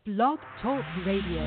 Blog Talk Radio.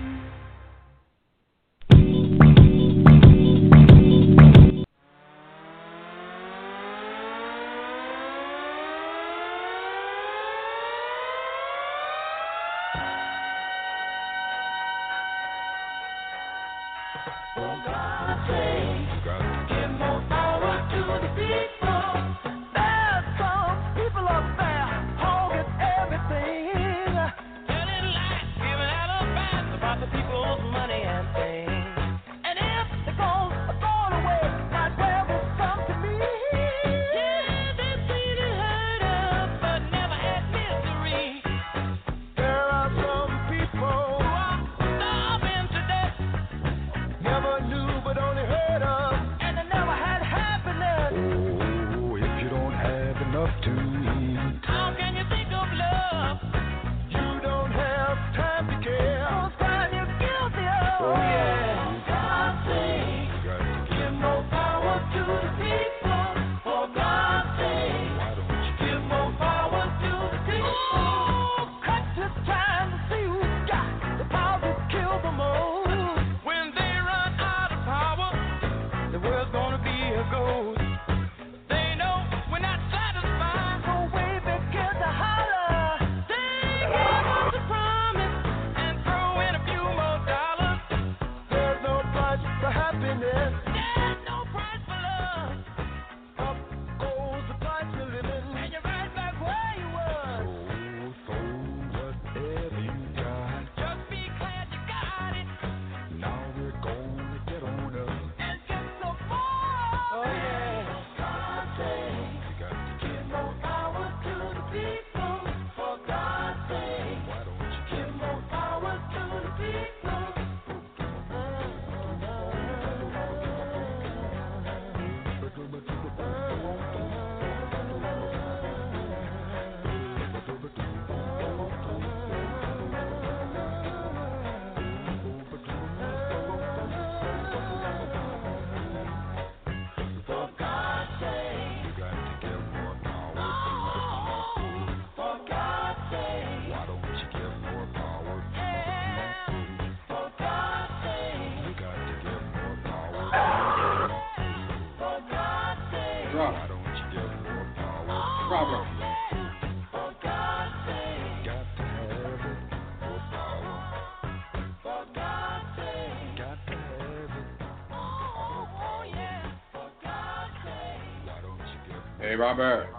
Hey, Robert.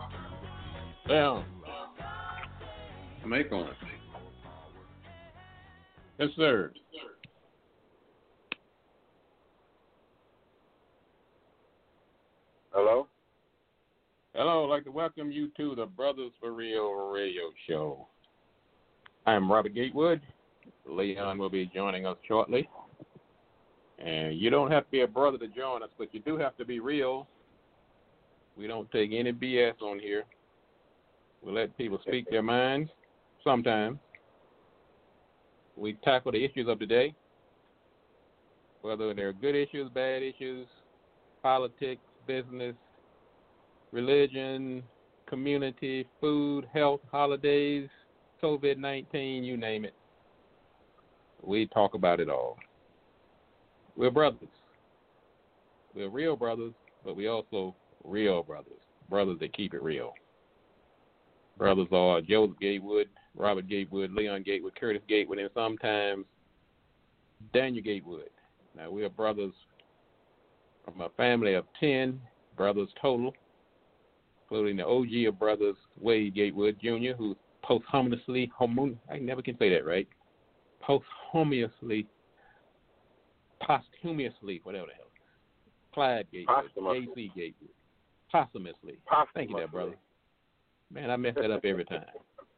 Yeah. Make on it. Yes, sir. Hello? Hello, I'd like to welcome you to the Brothers for Real radio show. I'm Robert Gatewood. Leon will be joining us shortly. And you don't have to be a brother to join us, but you do have to be real. We don't take any BS on here. We let people speak their minds sometimes. We tackle the issues of the day, whether they're good issues, bad issues, politics, business, religion, community, food, health, holidays, COVID-19, you name it. We talk about it all. We're brothers. We're real brothers, but we also real brothers. Brothers that keep it real. Brothers are Joseph Gatewood, Robert Gatewood, Leon Gatewood, Curtis Gatewood, and sometimes Daniel Gatewood. Now, we are brothers from a family of 10 brothers total, including the OG of brothers, Wade Gatewood Jr., who's posthumously, I never can say that right, posthumously, whatever the hell, Clyde Gatewood, J.C. Gatewood, posthumously. Thank you there, brother. Man, I mess that up every time.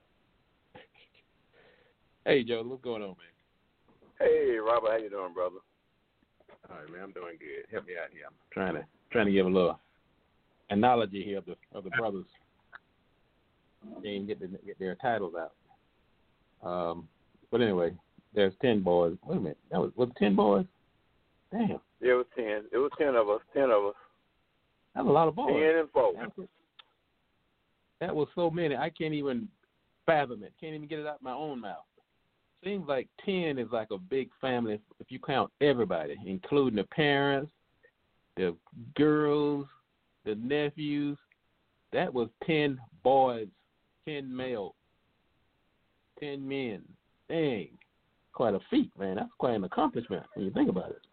Hey, Joe, what's going on, man? Hey, Robert, how you doing, brother? All right, man, I'm doing good. Help me out here. I'm trying to give a little analogy here of the brothers. They didn't get their titles out. But anyway, there's 10 boys. Wait a minute, was it 10 boys? Damn. Yeah, it was 10. It was 10 of us. 10 of us. That's a lot of boys. 10 and 4. That was so many. I can't even fathom it. Can't even get it out of my own mouth. seems like 10 is like a big family if you count everybody, including the parents, the girls, the nephews. That was 10 boys, 10 males, 10 men. Dang, quite a feat, man. That's quite an accomplishment when you think about it.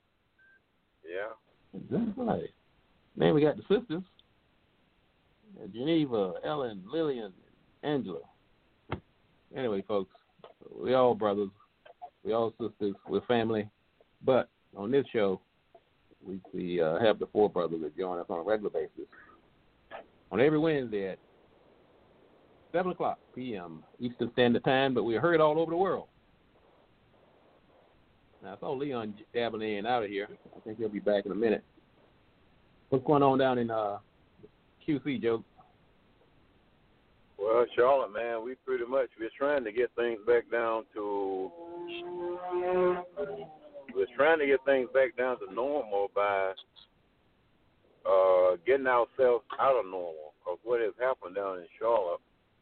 Yeah. That's right. Then we got the sisters, Geneva, Ellen, Lillian, Angela. Anyway, folks, we all brothers, we all sisters, we're family. But on this show, we have the four brothers that join us on a regular basis on every Wednesday at 7 o'clock p.m. Eastern Standard Time, but we're heard all over the world. Now, I saw Leon dabbling in and out of here. I think he'll be back in a minute. What's going on down in QC, Joe? Well, Charlotte, man, we're trying to get things back down to normal by getting ourselves out of normal. Because what has happened down in Charlotte,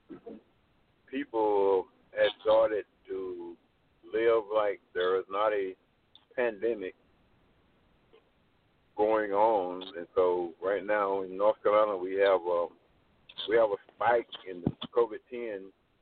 people had started to live like there is not a pandemic going on, and so right now in North Carolina we have a spike in the COVID-10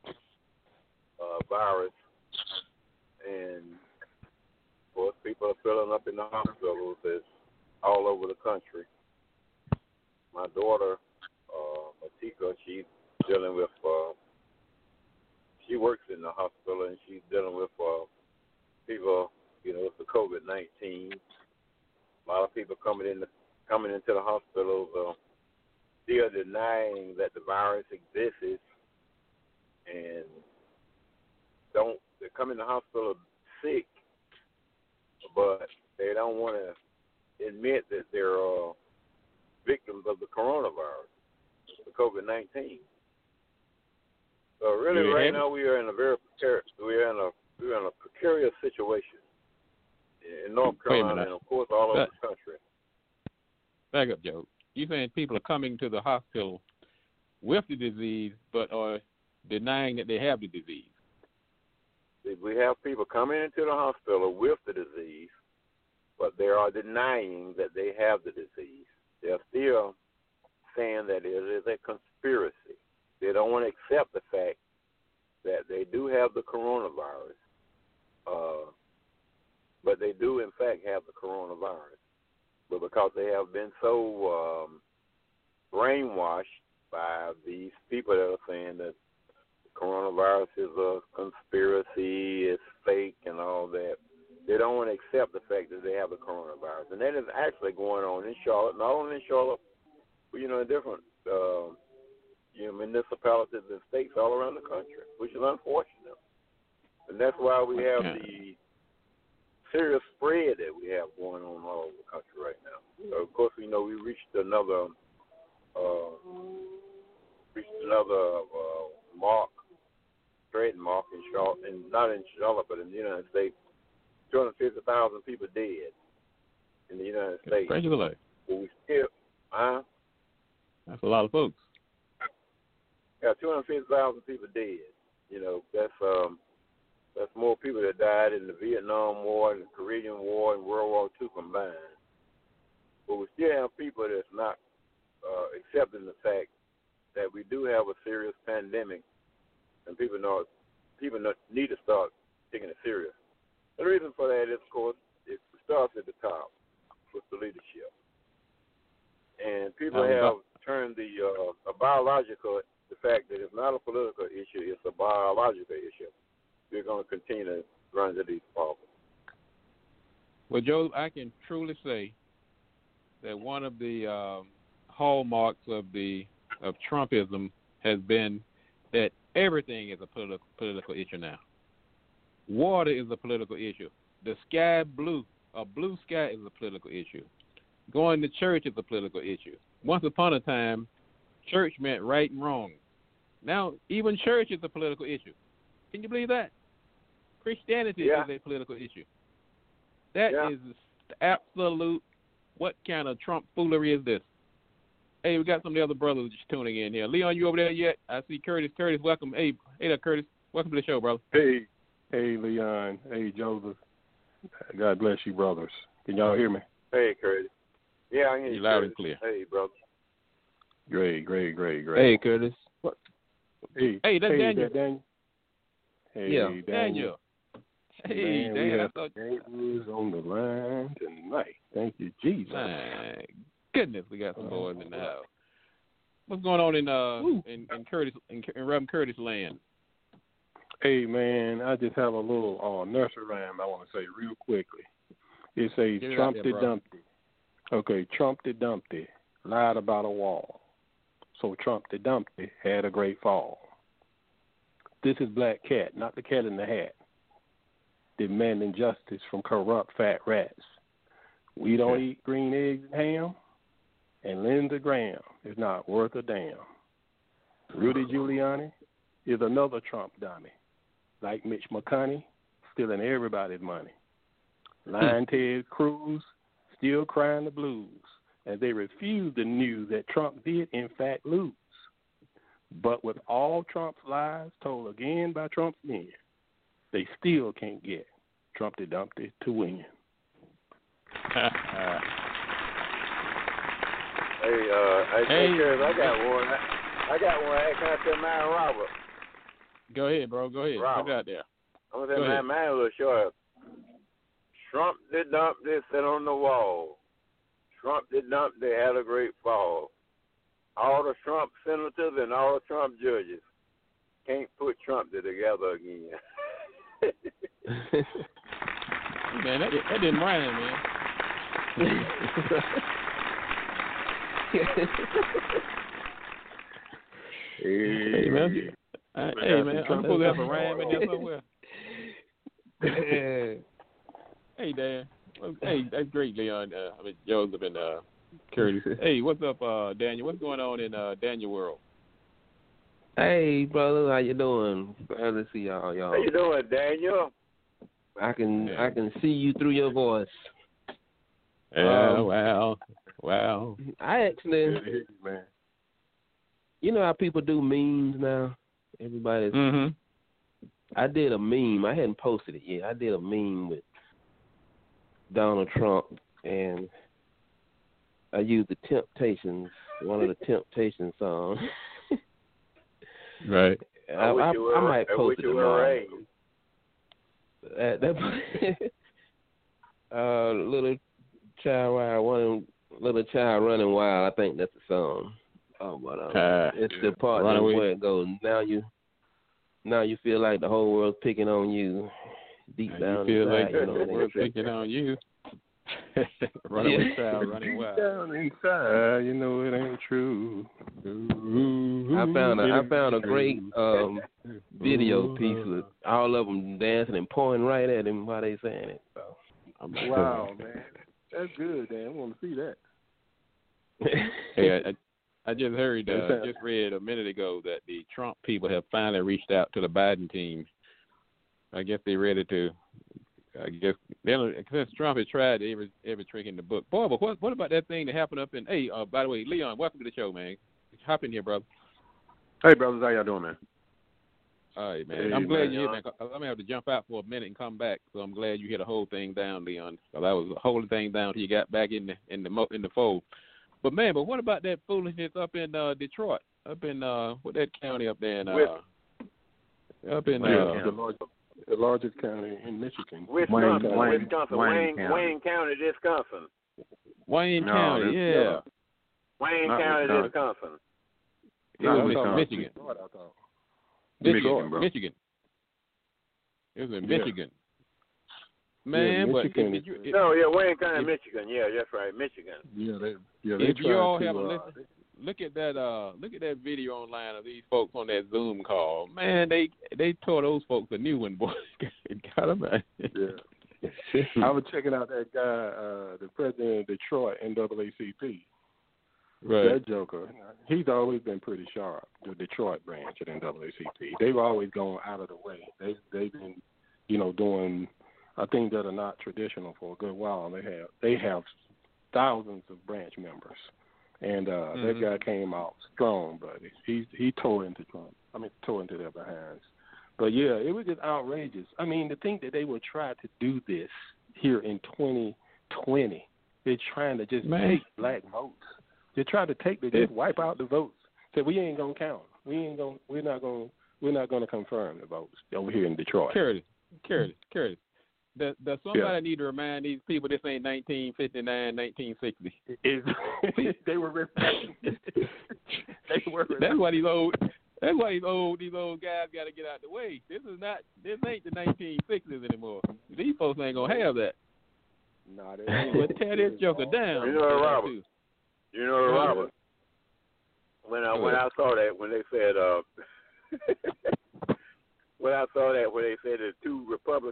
virus, and of course people are filling up in the hospitals. It's all over the country. My daughter, Matika, she's dealing with. She works in the hospital, and she's dealing with people, with the COVID-19. A lot of people coming into the hospitals still denying that the virus exists, and they come in the hospital sick, but they don't want to admit that they're victims of the coronavirus, the COVID-19. So really, right now we are in a very precarious situation in North Carolina, and of course all over the country. Back up, Joe. You're saying people are coming to the hospital with the disease, but are denying that they have the disease? We have people coming into the hospital with the disease, but they are denying that they have the disease. They're still saying that it is a conspiracy. They don't want to accept the fact that they do have the coronavirus, but they do, in fact, have the coronavirus. But because they have been so brainwashed by these people that are saying that the coronavirus is a conspiracy, it's fake and all that, they don't want to accept the fact that they have the coronavirus. And that is actually going on in Charlotte, not only in Charlotte, but, in different municipalities and states all around the country, which is unfortunate. And that's why we have the serious spread that we have going on all over the country right now. So, of course, we reached another mark in Charlotte, and not in Charlotte, but in the United States. 250,000 people dead in the United States. Praise the Lord. But we still, that's a lot of folks. Yeah, 250,000 people dead. That's more people that died in the Vietnam War and the Korean War and World War II combined. But we still have people that's not accepting the fact that we do have a serious pandemic, and people need to start taking it serious. The reason for that is, of course, it starts at the top with the leadership. And people have turned the fact that it's not a political issue, it's a biological issue. We're going to continue to run into these problems. Well, Joe, I can truly say that one of the hallmarks of Trumpism has been that everything is a political issue now. Water is a political issue. The sky blue, a blue sky is a political issue. Going to church is a political issue. Once upon a time, church meant right and wrong. Now, even church is a political issue. Can you believe that? Christianity is a political issue. That is absolute. What kind of Trump foolery is this? Hey, we got some of the other brothers just tuning in here. Leon, you over there yet? I see Curtis. Curtis, welcome. Hey there, Curtis. Welcome to the show, brother. Hey, Hey, Leon. Hey, Joseph. God bless you, brothers. Can y'all hear me? Hey, Curtis. Yeah, I hear You you, loud Curtis. and clear. Hey, brother. Great. Hey, Curtis. Hey, That's Daniel. Daniel. Hey, Yeah. Daniel. Hey, Man, Dan, we I have thought. Daniels on the line tonight. Thank you, Jesus. My goodness, we got some boys in the house. What's going on in Curtis in Reverend Curtis land? Hey, man, I just have a little nursery rhyme I want to say real quickly. It says, Get it out there, Trumpty bro. Dumpty. Okay, Trumpty Dumpty lied about a wall. So Trumpty Dumpty had a great fall. This is Black Cat, not the cat in the hat, demanding justice from corrupt fat rats. We don't eat green eggs and ham, and Lindsey Graham is not worth a damn. Rudy Giuliani is another Trump dummy, like Mitch McConnell, stealing everybody's money. Lying Ted Cruz still crying the blues as they refuse the news that Trump did in fact lose. But with all Trump's lies told again by Trump's men, they still can't get Trumpty Dumpty to win. Hey, Curtis, I got one. I got one. Hey, can I tell mine, Robert? Go ahead, bro. Go ahead. Robert. Put it out there. I'm going to say mine a little short. Trump did dump this, sit on the wall. Trump did dump, they had a great fall. All the Trump senators and all the Trump judges can't put Trump together again. Man, that didn't rhyme, man. Hey, man. Hey, man. I'm supposed to have a rhyme in there somewhere. Hey, Dan. Hey, that's great, Leon. Joseph and Curtis. Hey, what's up, Daniel? What's going on in Daniel World? Hey, brother, how you doing? Glad to see y'all. How you doing, Daniel? I can see you through your voice. Yeah, wow. I actually, man. you know how people do memes now? Everybody's. Mm-hmm. I did a meme. I hadn't posted it yet. I did a meme with Donald Trump, and I used the Temptations, one of the Temptations songs. Right. I might post it tomorrow. Little child running wild. I think that's the song. But it's the part where it goes. Now you feel like the whole world's picking on you. Deep down you feel inside, like the world's picking on you. Running child, running wild. Down inside, you know it ain't true. I found a great video piece with all of them dancing and pointing right at him while they saying it. So. Wow, man, that's good, Dan. I want to see that. Hey, I just heard, just read a minute ago that the Trump people have finally reached out to the Biden team. I guess they're ready to. I guess since Trump has tried every trick in the book. Boy, but what about that thing that happened up in? Hey, by the way, Leon, welcome to the show, man. Hop in here, brother. Hey, brothers, how y'all doing, man? All right, man. Hey, I'm glad you're here, man. man. I'm gonna have to jump out for a minute and come back. So I'm glad you hit the whole thing down, Leon. So I was holding thing down till you got back in the fold. But man, what about that foolishness up in Detroit? Up in what that county up there? The largest county in Michigan. Wayne County, Wisconsin. Wayne County, yeah. Wayne County, Wisconsin. It was Michigan. Michigan. It was in Michigan. Man, but Michigan. Wayne County, Michigan. Yeah, that's right, Michigan. They if you all have a listen, look at that video online of these folks on that Zoom call. Man, they tore those folks a new one, boy. Got them. Yeah. I was checking out that guy, the president of Detroit NAACP. Right. That joker, he's always been pretty sharp. The Detroit branch at NAACP. They've always gone out of the way. They've been, doing things that are not traditional for a good while. They have thousands of branch members. And that guy came out strong, buddy. He tore into Trump. Tore into their behinds. But yeah, it was just outrageous. I mean, to think that they would try to do this here in 2020, they're trying to just take black votes. They're trying to just wipe out the votes. Say we ain't gonna count. We're not gonna confirm the votes over here in Detroit. Curtis. Does somebody need to remind these people this ain't 1959, 1960? They were referring. That's why these old guys got to get out the way. This ain't the 1960s anymore. These folks ain't gonna have that. Nah, they but tear this joker down. You know, Robert. When I saw that, when they said when they said that two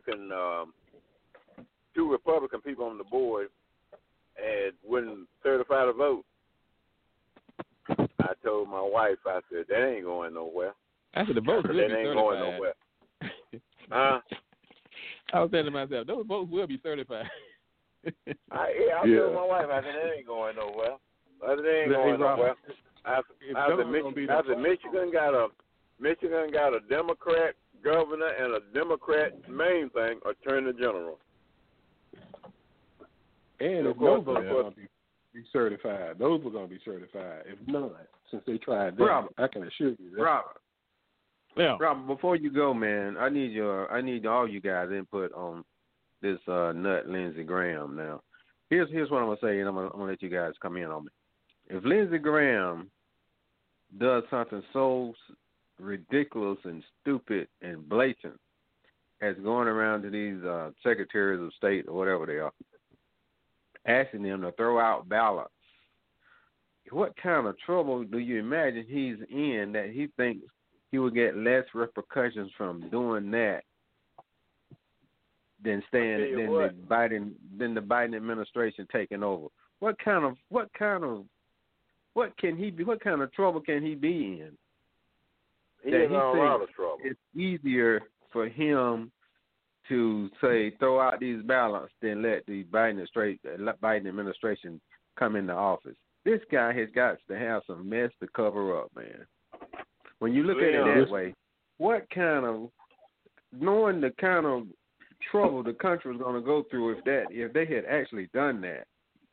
Republican people on the board wouldn't certify the vote, I told my wife, I said, that ain't going nowhere. I said, the votes will be certified. That ain't going nowhere. Huh? I was saying to myself, those votes will be certified. I told my wife, I said, that ain't going nowhere. I said, that ain't going nowhere. I said, Michigan got a Democrat governor and a Democrat main thing, attorney general. And if no votes are going to be certified, those were going to be certified. If none, since they tried that, Robert, I can assure you that. Robert, before you go, man, I need all you guys' input on this nut Lindsey Graham. Now, here's what I'm gonna say, and I'm gonna let you guys come in on me. If Lindsey Graham does something so ridiculous and stupid and blatant as going around to these secretaries of state or whatever they are, asking them to throw out ballots, what kind of trouble do you imagine he's in that he thinks he will get less repercussions from doing that than the Biden administration taking over? What kind of trouble can he be in? He's in a lot of trouble. It's easier for him to say throw out these ballots than let the Biden administration come into office. This guy has got to have some mess to cover up, man. When you look at it that way, knowing the kind of trouble the country was going to go through if they had actually done that,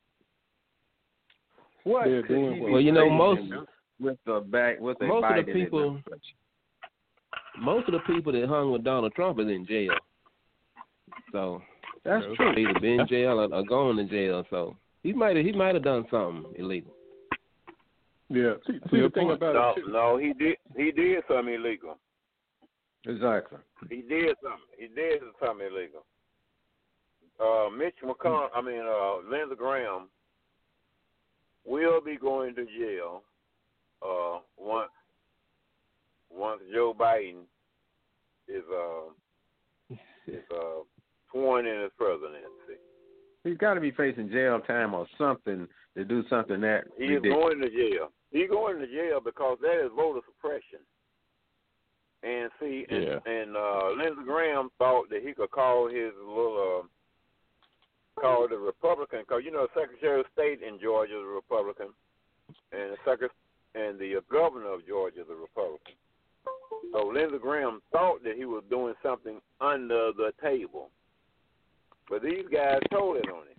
what could he be with the Biden administration? Most of the people that hung with Donald Trump is in jail. So that's true. Either been in jail or going to jail. So he might have done something illegal. Yeah. See the thing about it. No, he did something illegal. Exactly. He did something illegal. Lindsey Graham will be going to jail once Joe Biden is sworn in as presidency. He's got to be facing jail time or something to do something that ridiculous. Is going to jail. He's going to jail because that is voter suppression. And see, and Lindsey Graham thought that he could call his call the Republican, because the Secretary of State in Georgia is a Republican, and the governor of Georgia is a Republican. So Lindsey Graham thought that he was doing something under the table, but these guys told it on him.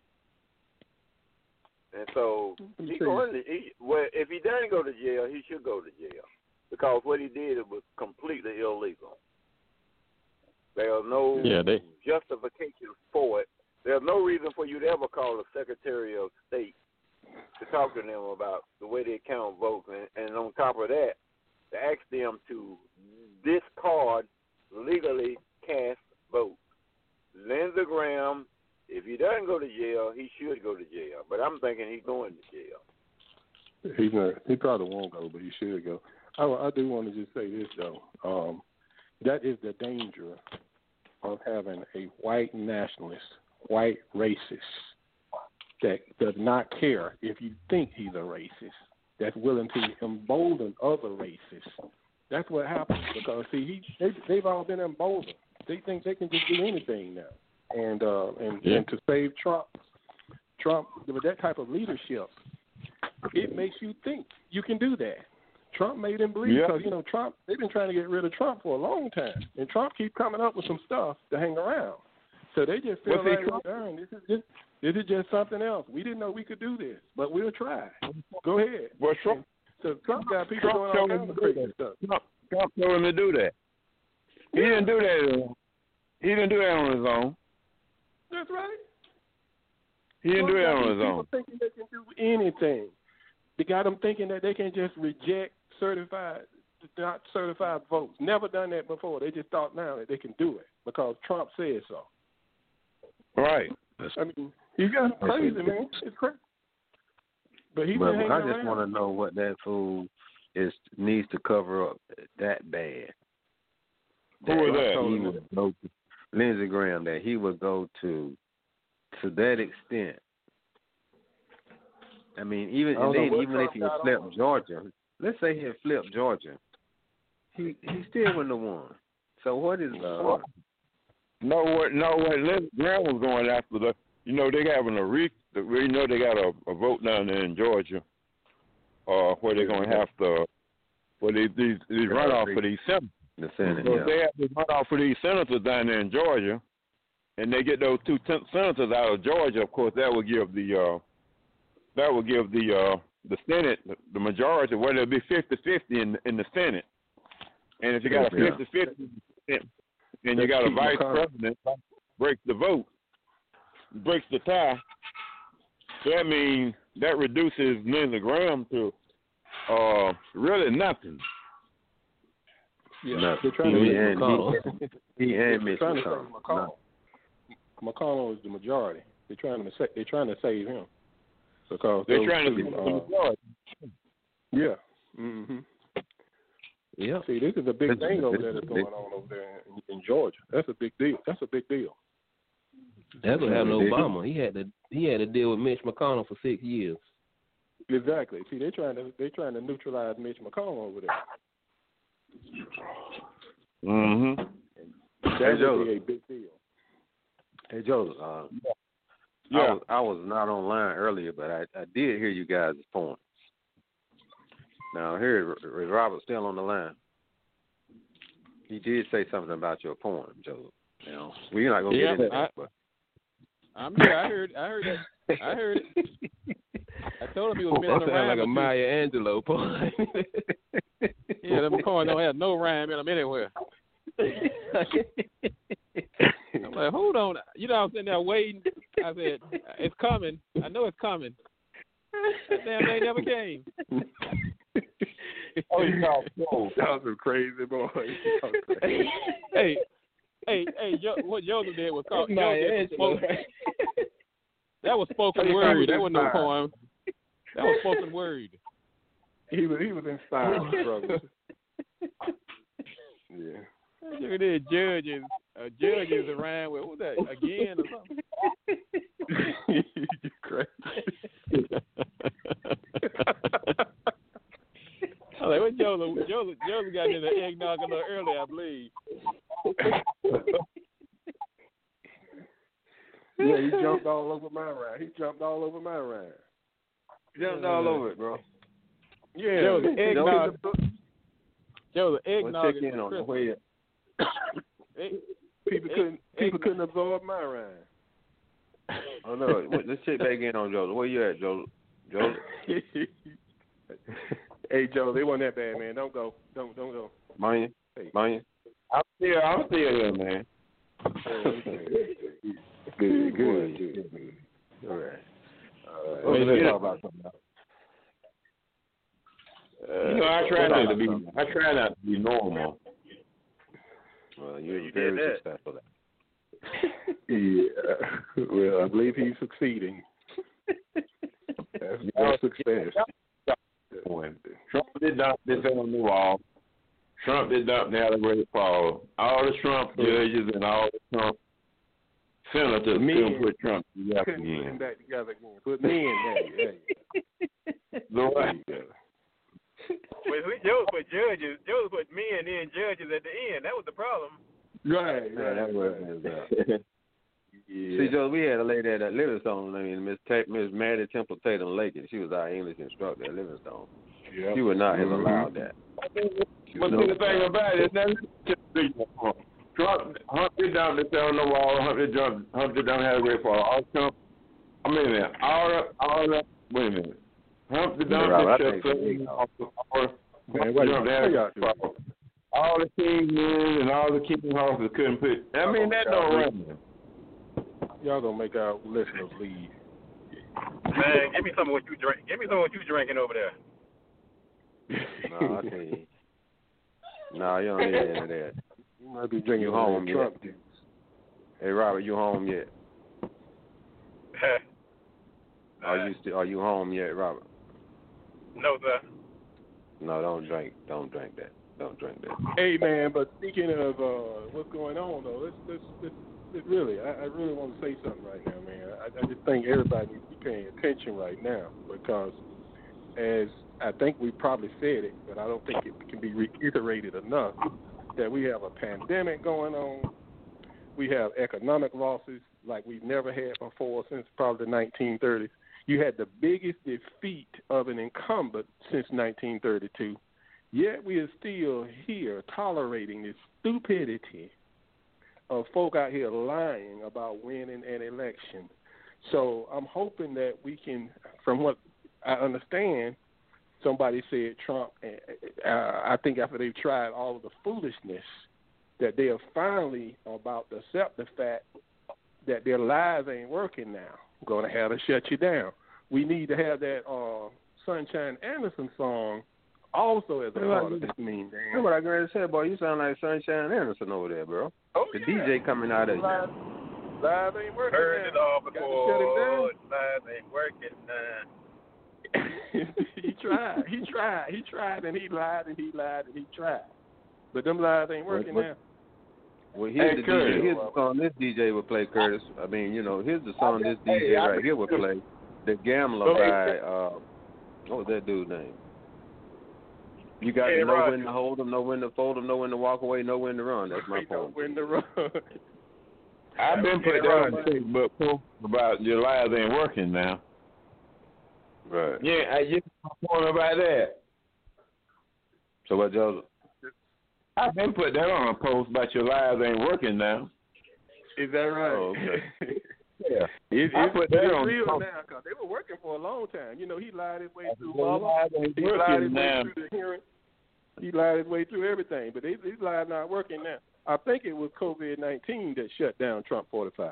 And so if he doesn't go to jail, he should go to jail, because what he did was completely illegal. There is no justification for it. There's no reason for you to ever call a Secretary of State to talk to them about the way they count votes, and on top of that, to ask them to discard legally cast votes. Lindsey Graham, if he doesn't go to jail, he should go to jail. But I'm thinking he's going to jail. He probably won't go, but he should go. I do want to just say this, though. That is the danger of having a white nationalist, white racist that does not care if you think he's a racist, that's willing to embolden other racists. That's what happens, because, see, they've all been emboldened. They think they can just do anything now. And to save Trump, with that type of leadership, it makes you think you can do that. Trump made him bleed because, Trump, they've been trying to get rid of Trump for a long time. And Trump keep coming up with some stuff to hang around. So they just feel darn, this is just something else. We didn't know we could do this, but we'll try. Go ahead. Well, Trump got people doing all kinds of crazy stuff. Trump told him to do that. He didn't do that. He didn't do that on his own. That's right. He didn't do that on his People own. thinking they can do anything. They got them thinking that they can just reject not certified votes. Never done that before. They just thought now that they can do it because Trump said so. Right. I mean, he's got crazy, man. It's crazy. But he's been hanging around. I just want to know what that fool needs to cover up that bad. Who was that? He would go to Lindsey Graham. That he would go to that extent. I mean, even if he flipped Georgia, let's say he had flipped Georgia, he still wouldn't have won. So what is what Lindsey Graham was going after they having they got a vote down there in Georgia, where they're going to have to these runoff for these senators. The Senate, so if they have to runoff for these senators down there in Georgia, and they get those 2 senators out of Georgia, of course that would give the Senate the majority, whether it be 50-50 in the Senate. And if you got a 50-50 and you got a vice president breaks the vote, breaks the tie, that means that reduces Lindsey Graham to really nothing. Yeah, they're trying to save McConnell. He and Mitch McConnell. McConnell is the majority. They're trying to save him because they're trying to save the majority. Yeah. Mhm. Yeah. See, this is a big thing over there that's going on over there in Georgia. That's a big deal. That's what happened to Obama. He had to deal with Mitch McConnell for 6 years. Exactly. See, they're trying to neutralize Mitch McConnell over there. Mm-hmm. That would be a big deal. Hey, Joseph. I was not online earlier, but I did hear you guys' points. Now, here is Robert still on the line. He did say something about your poem, Joseph. We're not going to get into that. But I'm here. I heard that. I heard it. I told him he was messing around like a Maya Angelou poem. Yeah, them poems don't have no rhyme in them anywhere. I'm like, hold on. I'm sitting there waiting. I said, it's coming. I know it's coming. That damn thing never came. Oh, you know, that was a crazy boy. Hey, what Joseph did was called that was spoken word. That wasn't no poem. That was spoken word. He was inspired, brother. Yeah. Look at this, judges around with what was that again or something? You crazy. I was like, what Joseph got in the eggnog a little early, I believe. Yeah, he jumped all over my ride. Jumped all over it, bro. Yeah, Joseph eggnog. Joseph eggnog. We'll check in on the way. People couldn't absorb my ride. Oh no, let's check back in on Joseph. Where you at, Joseph? Hey, Joe, they wasn't that bad, man. Don't go. Manya? Hey. I'm still here, man. Good. All right. Let's talk about something else. I try not to be normal. Well, you're very successful at that. Yeah. Well, I believe he's succeeding. That's success. Trump did dump this on the wall. Trump did dump the Allegheny Falls. All the Trump judges and all the Trump senators couldn't put Trump together again. Put me in there. Well, Joe put judges. Joe put men in judges at the end. That was the problem. Right. That was Yeah. See, Joe, we had a lady at Livingstone named Miss Maddie Temple Tatum Lake. She was our English instructor at Livingstone. Yep. She would not have allowed that. But the thing about it, Trump, Humpty Dumpty fell on the wall. Humpty Dumpty had a great fall. All Trump. I mean, wait a minute. Humpty Dumpty fell off the wall. All the kingmen and all the king horses couldn't put. I mean, that don't run. Y'all gonna make our listeners leave. Man, give me some of what you drink. Give me some of what you drinking over there. No, I tell you. No, you don't need any of that. You might be drinking home Trump yet. juice. Hey, Robert, you home yet? Are you home yet, Robert? No, sir. No, don't drink that. Don't drink that. Hey, man, but speaking of what's going on, though, let's really, I really want to say something right now, man. I just think everybody needs to be paying attention right now because, as I think we probably said it, but I don't think it can be reiterated enough, that we have a pandemic going on. We have economic losses like we've never had before since probably the 1930s. You had the biggest defeat of an incumbent since 1932. Yet we are still here tolerating this stupidity of folk out here lying about winning an election. So I'm hoping that we can, from what I understand, somebody said Trump, I think after they've tried all of the foolishness, that they are finally about to accept the fact that their lies ain't working now. We're going to have to shut you down. We need to have that Sunshine Anderson song also as a part of this mean dance. That's what I going to say, boy. You sound like Sunshine Anderson over there, bro. Oh, the DJ coming out of you. Live ain't working. Heard now. it all before. Live ain't working now. He tried, and he lied, and he lied, and he tried. But them lies ain't working now. Well, here's the DJ. Here's the song this DJ would play, Curtis. I mean, here's the song this DJ right here would play. The Gambler by, what was that dude's name? You got to know when to hold them, know when to fold them, know when to walk away, know when to run. That's my point. Know when to run. I've been putting that on Facebook post about your lives ain't working now. Right. Yeah, I just point about that. So what, Joseph? I've been putting that on a post about your lives ain't working now. Is that right? Oh, okay. Yeah. It's real now because they were working for a long time. He lied his way through He lied his way through the hearing. He lied his way through everything, but these lies not working now. I think it was COVID-19 that shut down Trump 45.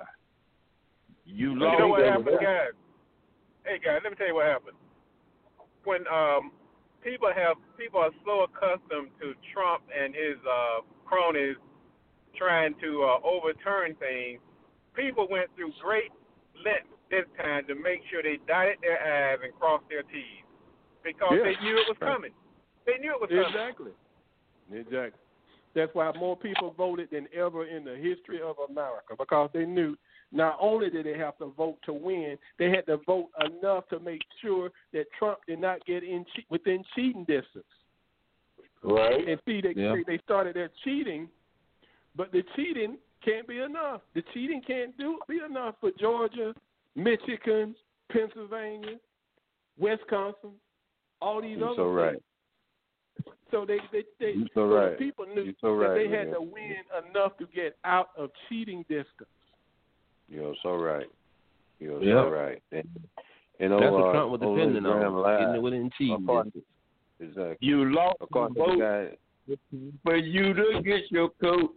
You know what happened, guys? Hey, guys, let me tell you what happened. When people are so accustomed to Trump and his cronies trying to overturn things, people went through great lengths this time to make sure they dotted their I's and crossed their T's because they knew it was coming. They knew it was coming. Exactly. That's why more people voted than ever in the history of America because they knew not only did they have to vote to win, they had to vote enough to make sure that Trump did not get within cheating distance. Right. And see, they started their cheating, but the cheating can't be enough. The cheating can't be enough for Georgia, Michigan, Pennsylvania, Wisconsin, all these other so right. So the people knew that they had to win enough to get out of cheating distance. You're so right. You're so right. And, that's what Trump was depending on. Getting it within cheating distance. Exactly. You lost the vote for you to get your coat.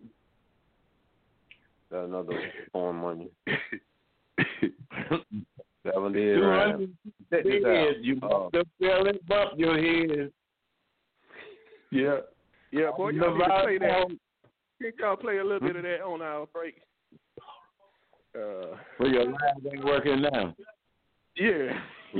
That's another form money. 70 years right. You must have fell and bumped your head. Yeah, boy, y'all need to play that. Can y'all play a little bit of that on our break? Well, your lives ain't working now. Yeah.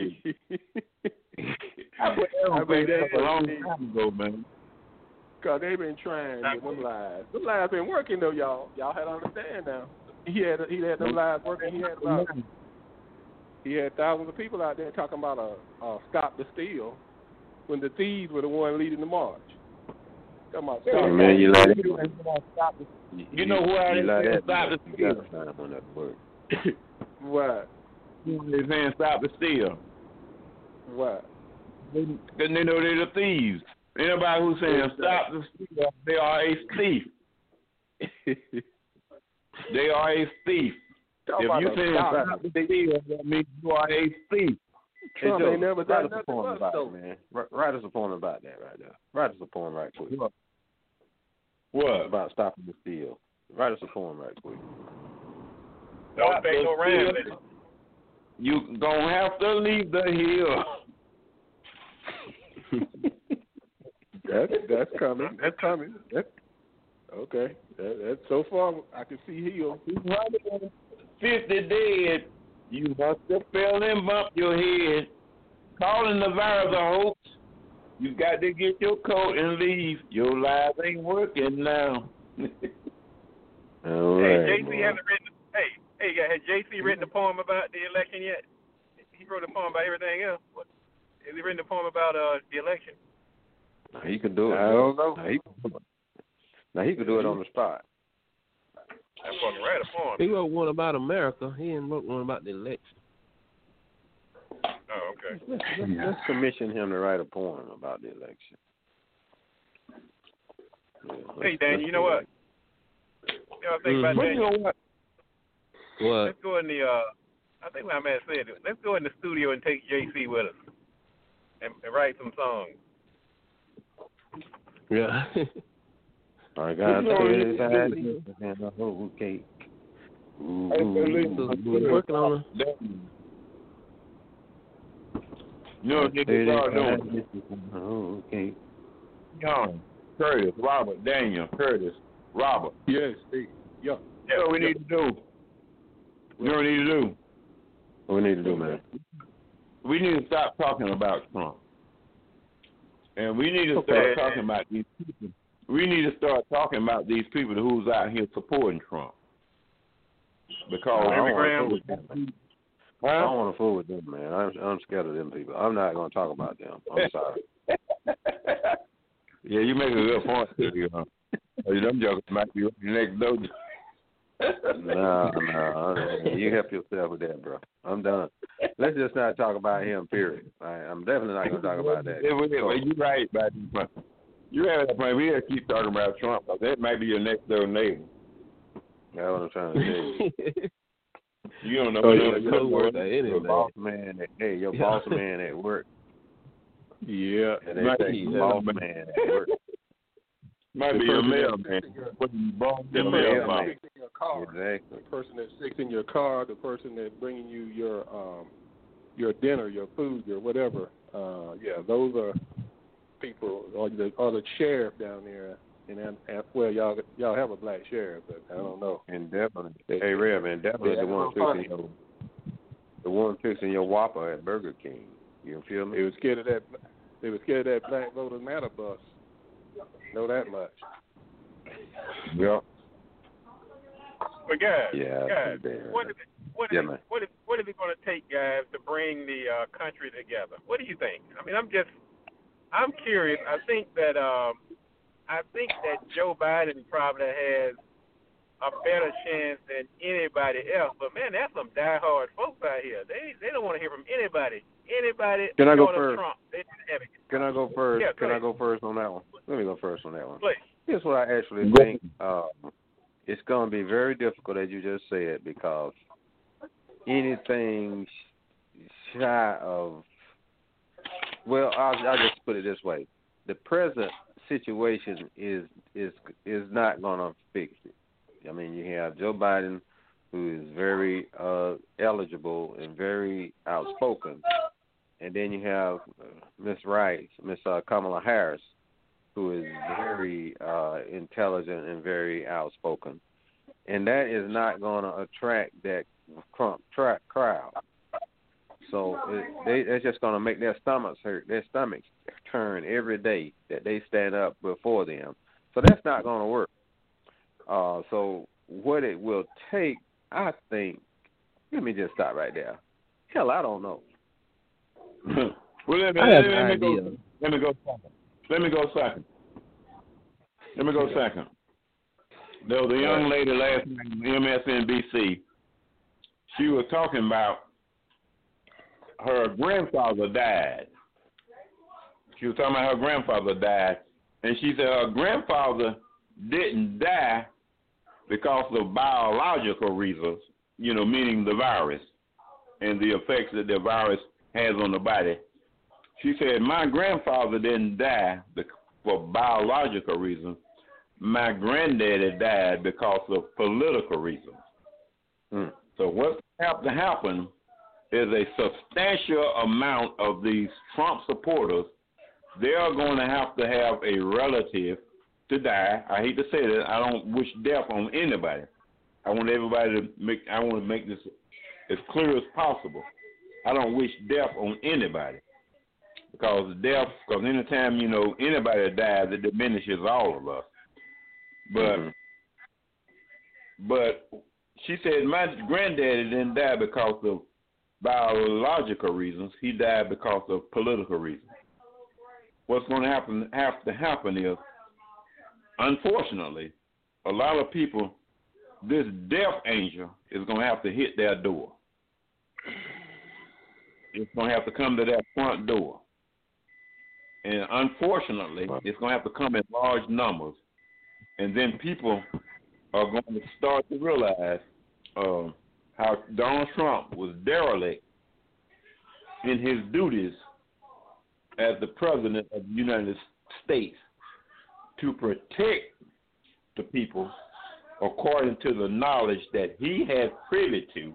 I played that a long time ago, man. Because they've been trying with them lies. Them lies been working, though, y'all. Y'all had to understand now. He had them lies working. He had thousands of people out there talking about a stop the steal when the thieves were the one leading the march. Come on, man, you like it. You know who I didn't stop the steal? What? They're saying stop the steal. What? Because they know they're the thieves. Anybody who's saying stop the steal, they are a thief. They are a thief. If you say stop the steal, that means you are a thief. Trump ain't never done nothing about it, man. Write us a poem about that right there. Write us a poem right quick. What? About stopping the steal. Write us a poem right quick. Don't take no rambling. You gonna have to leave the hill. That's coming. That's coming. Okay. That's so far I can see hill. 50 dead. You must have fell and bumped your head. Calling the virus a hoax. You got to get your coat and leave. Your life ain't working now. All right, JC hasn't written. Has JC written a poem about the election yet? He wrote a poem about everything else. Has he written a poem about the election? He could do it. I don't know. Now he could do it on the spot. That's fucking right, a poem. He wrote one about America. He didn't wrote one about the election. Oh, okay. Let's commission him to write a poem about the election. Yeah, hey, Dan, you know what? You know what I think about that? You know what? What? Let's go in the, I think what I meant to say, let's go in the studio and take JC with us and write some songs. Yeah. I got $35 and a whole cake. We're working on it. You know what they start doing? Okay. Young, Curtis, Robert, Daniel, Curtis, Robert. Yes, Steve. Yeah. That's what we need to do. You know what we need to do? What we need to do, man? We need to stop talking about Trump. And we need to start talking about these people. We need to start talking about these people who's out here supporting Trump. Because I don't want to fool with them, man. I'm scared of them people. I'm not going to talk about them. I'm sorry. Yeah, you make a good point. Them jokers might be next door. No. You help yourself with that, bro. I'm done. Let's just not talk about him, period. I'm definitely not going to talk about that. You're right about this. You have that point. We have to keep talking about Trump because that might be your next door neighbor. That's what I'm trying to say. You don't know your boss man. Your boss man at work. Yeah. And they say boss man at work. Might be your mailman. The Exactly. The person that's fixing your car, the person that's bringing you your dinner, your food, your whatever. Those are people, or the sheriff down there. And well, y'all have a black sheriff, but I don't know. And definitely, hey Rev, man, definitely the one fixing your Whopper at Burger King. You feel me? They were scared of that. They were scared of that Black Voters Matter bus. Know that much. Yeah. But guys, what is it going to take, guys, to bring the country together? What do you think? I mean, I'm curious. I think that Joe Biden probably has a better chance than anybody else. But man, that's some diehard folks out here. They don't want to hear from anybody. Can I go first? Trump. Can I go first? Yeah, Can I go first on that one? Let me go first on that one. Please. Here's what I actually think. It's going to be very difficult, as you just said, because anything shy of, well, I'll just put it this way: the present situation is not going to fix it. I mean, you have Joe Biden, who is very eligible and very outspoken, and then you have Miss Kamala Harris, who is very intelligent and very outspoken, and that is not going to attract that Trump crowd. So they're just going to make their stomachs hurt. Their stomachs turn every day that they stand up before them. So that's not going to work. So what it will take, I think, let me just stop right there. Hell, I don't know. Well, let me go second. There was a young lady last night on MSNBC she was talking about her grandfather died. She was talking about her grandfather died, and she said her grandfather didn't die because of biological reasons, meaning the virus and the effects that the virus has on the body. She said, my grandfather didn't die for biological reasons. My granddaddy died because of political reasons. So what's have to happen is a substantial amount of these Trump supporters, they are going to have a relative to die. I hate to say that. I don't wish death on anybody. I want to make this as clear as possible. I don't wish death on anybody. Because anytime, anybody dies, it diminishes all of us. But she said my granddaddy didn't die because of biological reasons. He died because of political reasons. What's going to have to happen is, unfortunately, a lot of people, this death angel is going to have to hit their door. It's going to have to come to that front door. And unfortunately, it's going to have to come in large numbers. And then people are going to start to realize how Donald Trump was derelict in his duties as the president of the United States to protect the people according to the knowledge that he had privy to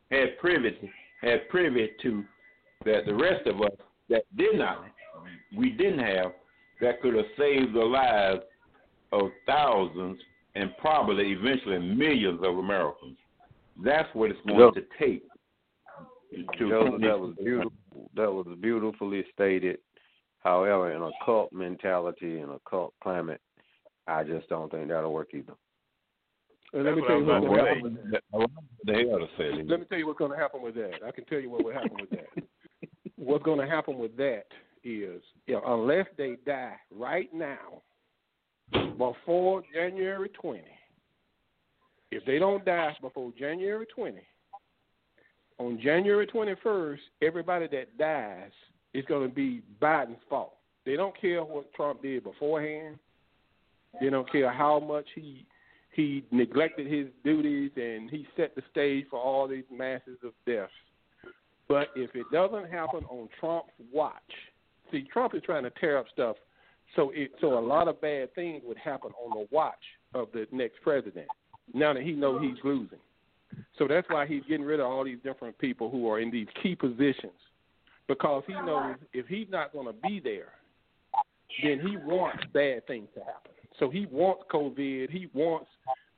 that the rest of us that we didn't have, that could have saved the lives of thousands and probably eventually millions of Americans. That's what it's going to take. Joseph, that was beautifully stated. However, in a cult mentality and a cult climate, I just don't think that'll work either. Let me tell you what's going to happen with that. Let me tell you what's going to happen with that. I can tell you what will happen with that. What's going to happen with that is, unless they die right now, before January 20, if they don't die before January 20, on January 21st, everybody that dies is going to be Biden's fault. They don't care what Trump did beforehand. They don't care how much he neglected his duties and he set the stage for all these masses of deaths. But if it doesn't happen on Trump's watch, see, Trump is trying to tear up stuff, so a lot of bad things would happen on the watch of the next president, now that he knows he's losing. So that's why he's getting rid of all these different people who are in these key positions, because he knows if he's not going to be there, then he wants bad things to happen. So he wants COVID, he wants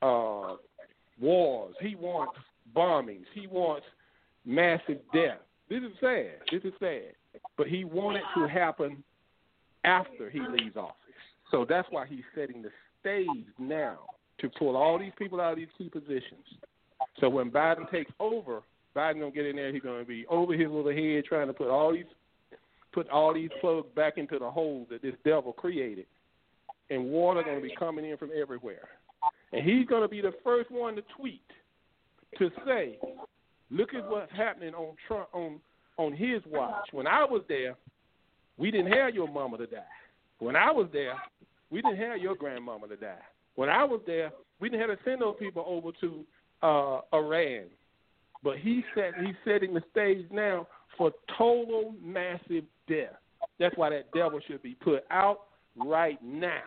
wars, he wants bombings, he wants massive death. This is sad. But he wants it to happen after he leaves office. So that's why he's setting the stage now to pull all these people out of these key positions. So when Biden takes over, Biden gonna get in there. He's gonna be over his little head trying to put all these plugs back into the holes that this devil created, and water gonna be coming in from everywhere. And he's gonna be the first one to tweet to say, "Look at what's happening on Trump on his watch. When I was there, we didn't have your mama to die. When I was there, we didn't have your grandmama to die. When I was there, we didn't have to send those people over to Iran." But he's setting the stage now for total massive death. That's why that devil should be put out right now.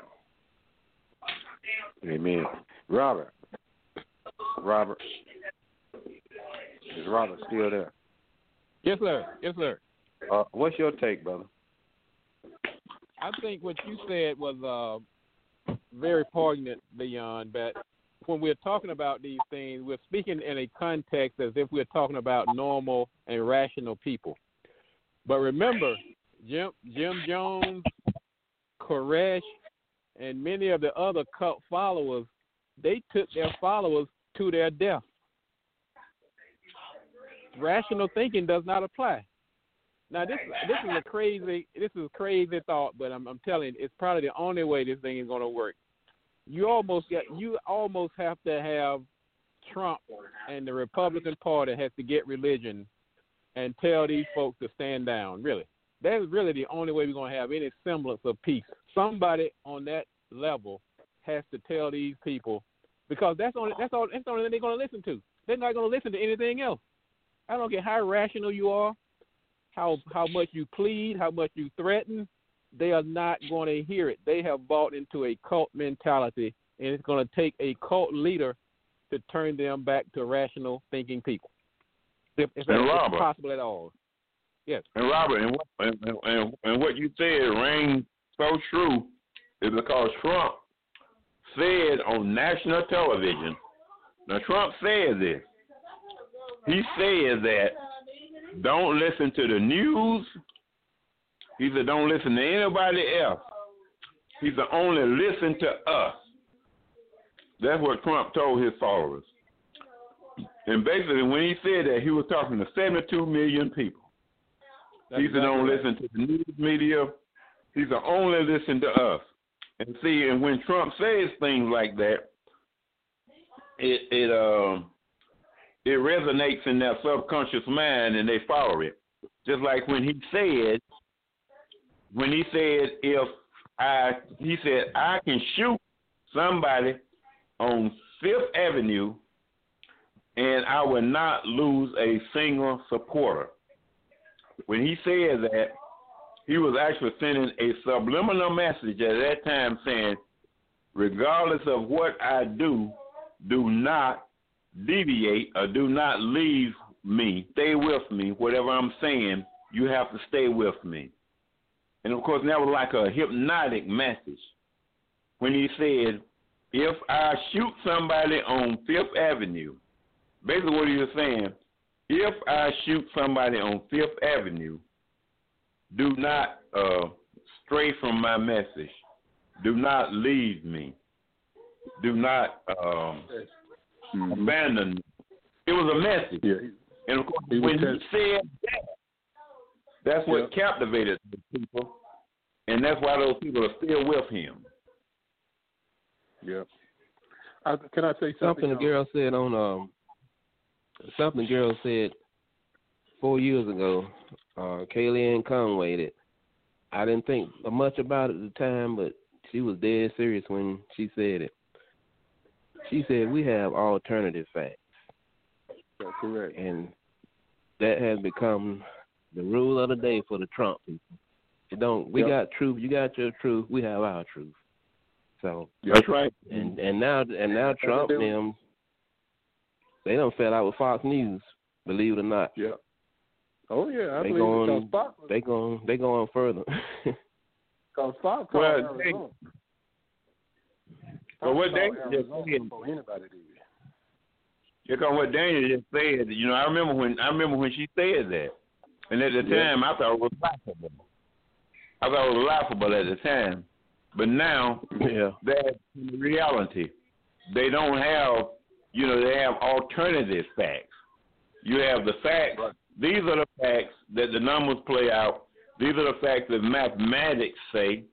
Amen. Robert. Is Robert still there? Yes, sir. What's your take, brother? I think what you said was very poignant, Beyond, but when we're talking about these things, we're speaking in a context as if we're talking about normal and rational people. But remember, Jim Jones, Koresh, and many of the other cult followers, they took their followers to their death. Rational thinking does not apply. Now this is a crazy thought, but I'm telling you, it's probably the only way this thing is going to work. You almost have to have Trump and the Republican Party has to get religion and tell these folks to stand down. Really, that's really the only way we're gonna have any semblance of peace. Somebody on that level has to tell these people, because that's the only thing they're gonna listen to. They're not gonna listen to anything else. I don't care how rational you are, how much you plead, how much you threaten. They are not going to hear it. They have bought into a cult mentality, and it's going to take a cult leader to turn them back to rational thinking people, if it's possible at all. Yes. And Robert, and what you said rang so true is because Trump said on national television. Now Trump said this. He said that don't listen to the news. He said don't listen to anybody else. He said only listen to us. That's what Trump told his followers. And basically when he said that, he was talking to 72 million people. He said don't listen to the news media. He said only listen to us. And see, and when Trump says things like that, it resonates in their subconscious mind, and they follow it. Just like when he said I can shoot somebody on Fifth Avenue, and I will not lose a single supporter. When he said that, he was actually sending a subliminal message at that time saying, regardless of what I do, do not deviate or do not leave me. Stay with me. Whatever I'm saying, you have to stay with me. And, of course, that was like a hypnotic message when he said, if I shoot somebody on Fifth Avenue, basically what he was saying, if I shoot somebody on Fifth Avenue, do not stray from my message. Do not leave me. Do not abandon me. It was a message. Yeah. And, of course, when he said that, that's what captivated the people, and that's why those people are still with him. Yeah. Can I say something? The girl said on something the girl said 4 years ago, Kellyanne Conway, that I didn't think much about it at the time, but she was dead serious when she said it. She said we have alternative facts. That's correct. And that has become the rule of the day for the Trump people. We got truth, you got your truth, we have our truth. So that's right. And now Trump and them, they don't fell out with Fox News, believe it or not. Yeah. Oh yeah, I they believe going they going further. Because Fox well, what Daniel just said before anybody did. Because what Daniel just said, I remember when she said that, and at the time I thought it was laughable. I thought it was laughable at the time, but now that's reality. They don't have, they have alternative facts. You have the facts. Right. These are the facts that the numbers play out. These are the facts that mathematics say.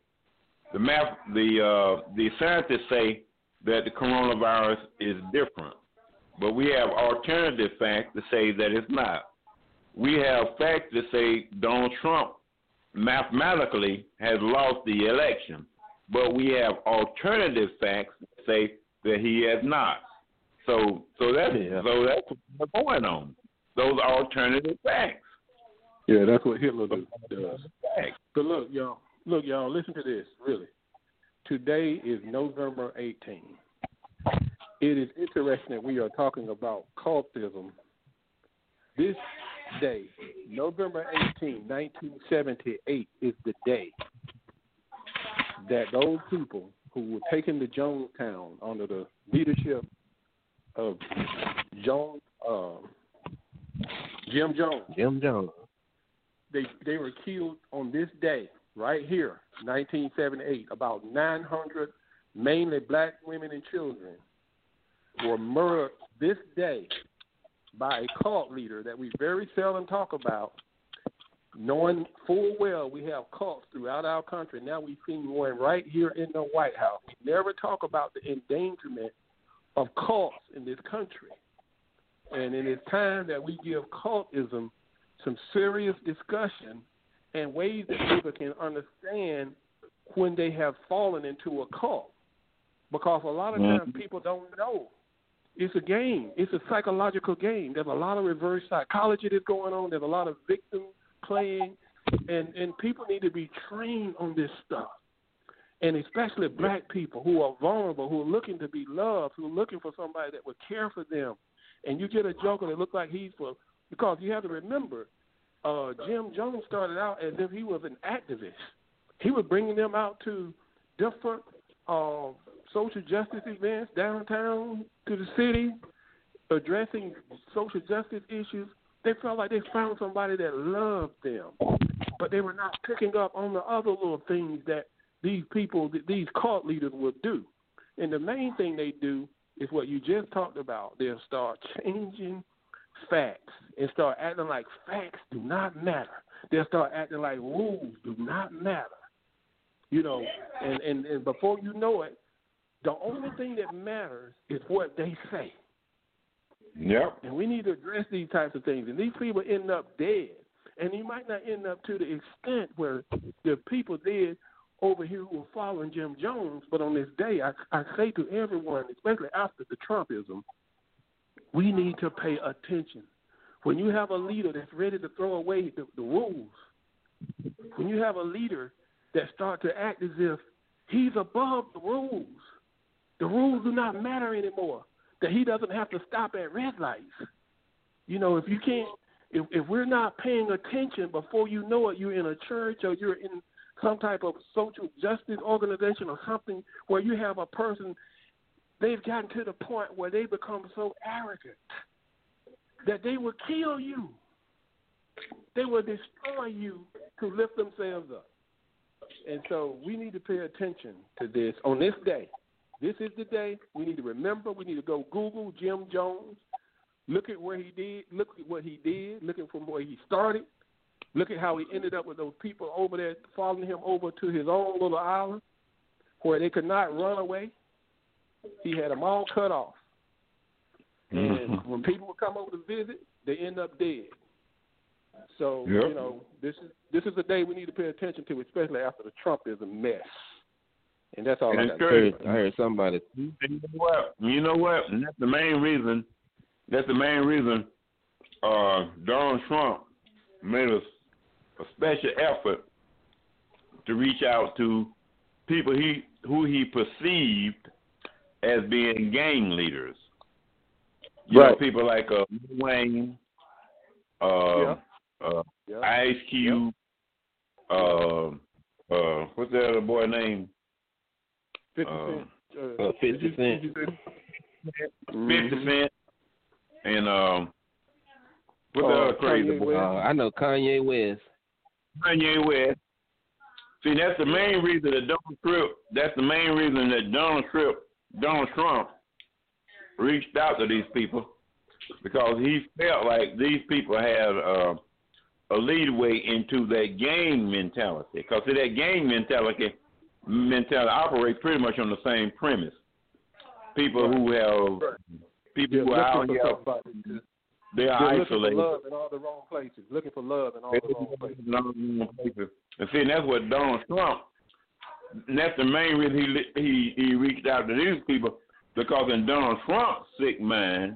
The scientists say that the coronavirus is different. But we have alternative facts to say that it's not. We have facts that say Donald Trump mathematically has lost the election. But we have alternative facts that say that he has not. So that's what's going on. Those are alternative facts. Yeah, that's what Hitler does. But look, y'all, listen to this, really. Today is November 18th. It is interesting that we are talking about cultism. This day, November 18, 1978, is the day that those people who were taken to Jonestown under the leadership of Jim Jones. They were killed on this day, right here, 1978. About 900, mainly black women and children, were murdered this day by a cult leader that we very seldom talk about, knowing full well we have cults throughout our country. Now we've seen one right here in the White House. We never talk about the endangerment of cults in this country. And it is time that we give cultism some serious discussion and ways that people can understand when they have fallen into a cult. Because a lot of times people don't know. It's a game. It's a psychological game. There's a lot of reverse psychology that's going on. There's a lot of victim playing. And people need to be trained on this stuff. And especially black people who are vulnerable, who are looking to be loved, who are looking for somebody that would care for them. And you get a joker that looks like he's for – because you have to remember, Jim Jones started out as if he was an activist. He was bringing them out to different social justice events downtown to the city, addressing social justice issues. They felt like they found somebody that loved them, but they were not picking up on the other little things that these people, these cult leaders would do. And the main thing they do is what you just talked about. They'll start changing facts and start acting like facts do not matter. They'll start acting like rules do not matter. You know, and before you know it, the only thing that matters is what they say. Yep. And we need to address these types of things. And these people end up dead. And you might not end up to the extent where the people did over here who were following Jim Jones, but on this day, I say to everyone, especially after the Trumpism, we need to pay attention. When you have a leader that's ready to throw away the rules, when you have a leader that starts to act as if he's above the rules do not matter anymore, that he doesn't have to stop at red lights. You know, if you can't, if we're not paying attention before you know it, you're in a church or you're in some type of social justice organization or something where you have a person, they've gotten to the point where they become so arrogant that they will kill you. They will destroy you to lift themselves up. And so we need to pay attention to this on this day. This is the day. We need to remember. We need to go Google Jim Jones. Look at where he did. Look at what he did. Looking from where he started. Look at how he ended up with those people over there following him over to his own little island where they could not run away. He had them all cut off. And when people would come over to visit, they end up dead. So, you know, this is the day we need to pay attention to, especially after the Trumpism mess. And that's all I got to say. I heard somebody. You know what? And that's the main reason. Donald Trump made a special effort to reach out to people who he perceived as being gang leaders. You know, people like Wayne, Ice Cube, what's the other boy name? 50 Cent. 50 Cent. 50 Cent. And what's the other crazy boy? I know Kanye West. Kanye West. See, that's the main reason that Donald Trump reached out to these people, because he felt like these people had a leadway into that gang mentality. Because that gang mentality operates pretty much on the same premise. People who are out here, they are isolated. Looking for love in all the wrong places. Looking for love in all the wrong places. And see, that's what Donald Trump. And that's the main reason he reached out to these people, because in Donald Trump's sick mind,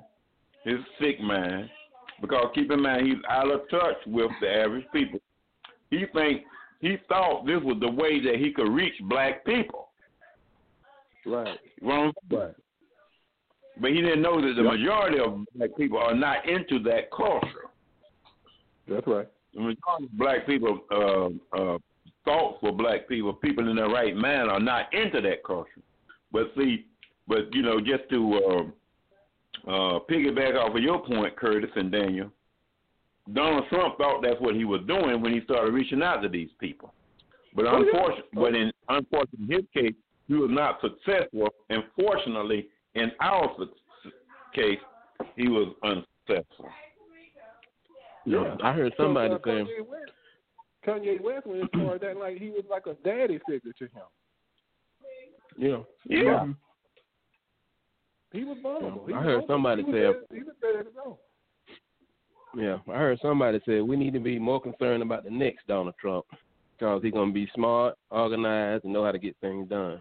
because keep in mind he's out of touch with the average people. He thought this was the way that he could reach black people. Right. Wrong. Right. But he didn't know that the majority of black people are not into that culture. That's right. The majority of black people, thoughtful black people in their right mind, are not into that culture. But you know, just to piggyback off of your point, Curtis and Daniel, Donald Trump thought that's what he was doing when he started reaching out to these people. But unfortunately, in his case, he was not successful. And fortunately, in our case, he was unsuccessful. Yeah, I heard somebody saying Kanye West went as far as that, like he was like a daddy figure to him. Yeah. He was vulnerable. I heard somebody say. He was ready to go. Yeah, I heard somebody say we need to be more concerned about the next Donald Trump because he's gonna be smart, organized, and know how to get things done.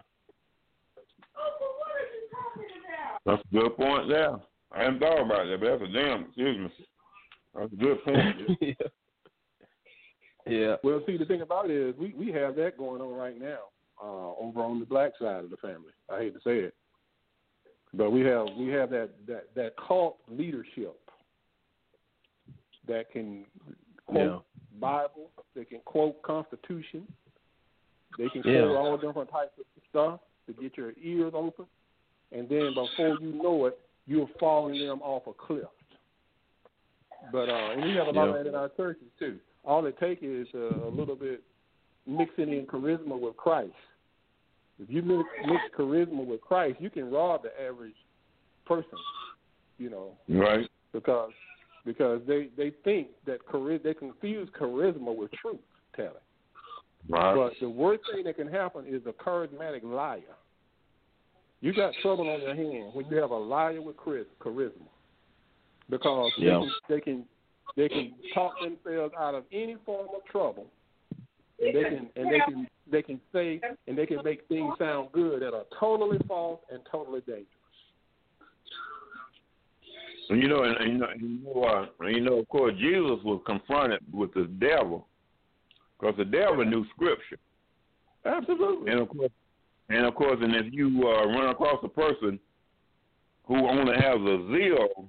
That's a good point there. I hadn't thought about that, but that's a good point. Yeah. Well, see, the thing about it is we have that going on right now over on the black side of the family. I hate to say it, but we have that cult leadership that can quote Bible, they can quote Constitution, they can quote all different types of stuff to get your ears open, and then before you know it, you're falling them off a cliff. But and we have a lot of that in our churches too. All it takes is a little bit mixing in charisma with Christ. If you mix charisma with Christ, you can rob the average person, you know. Right. Because they think that they confuse charisma with truth telling. Right. But the worst thing that can happen is a charismatic liar. You got trouble on your hands when you have a liar with charisma. Because they can talk themselves out of any form of trouble, and they can say and they can make things sound good that are totally false and totally dangerous. And you know, of course, Jesus was confronted with the devil because the devil knew Scripture. Absolutely. And of course, if you run across a person who only has a zeal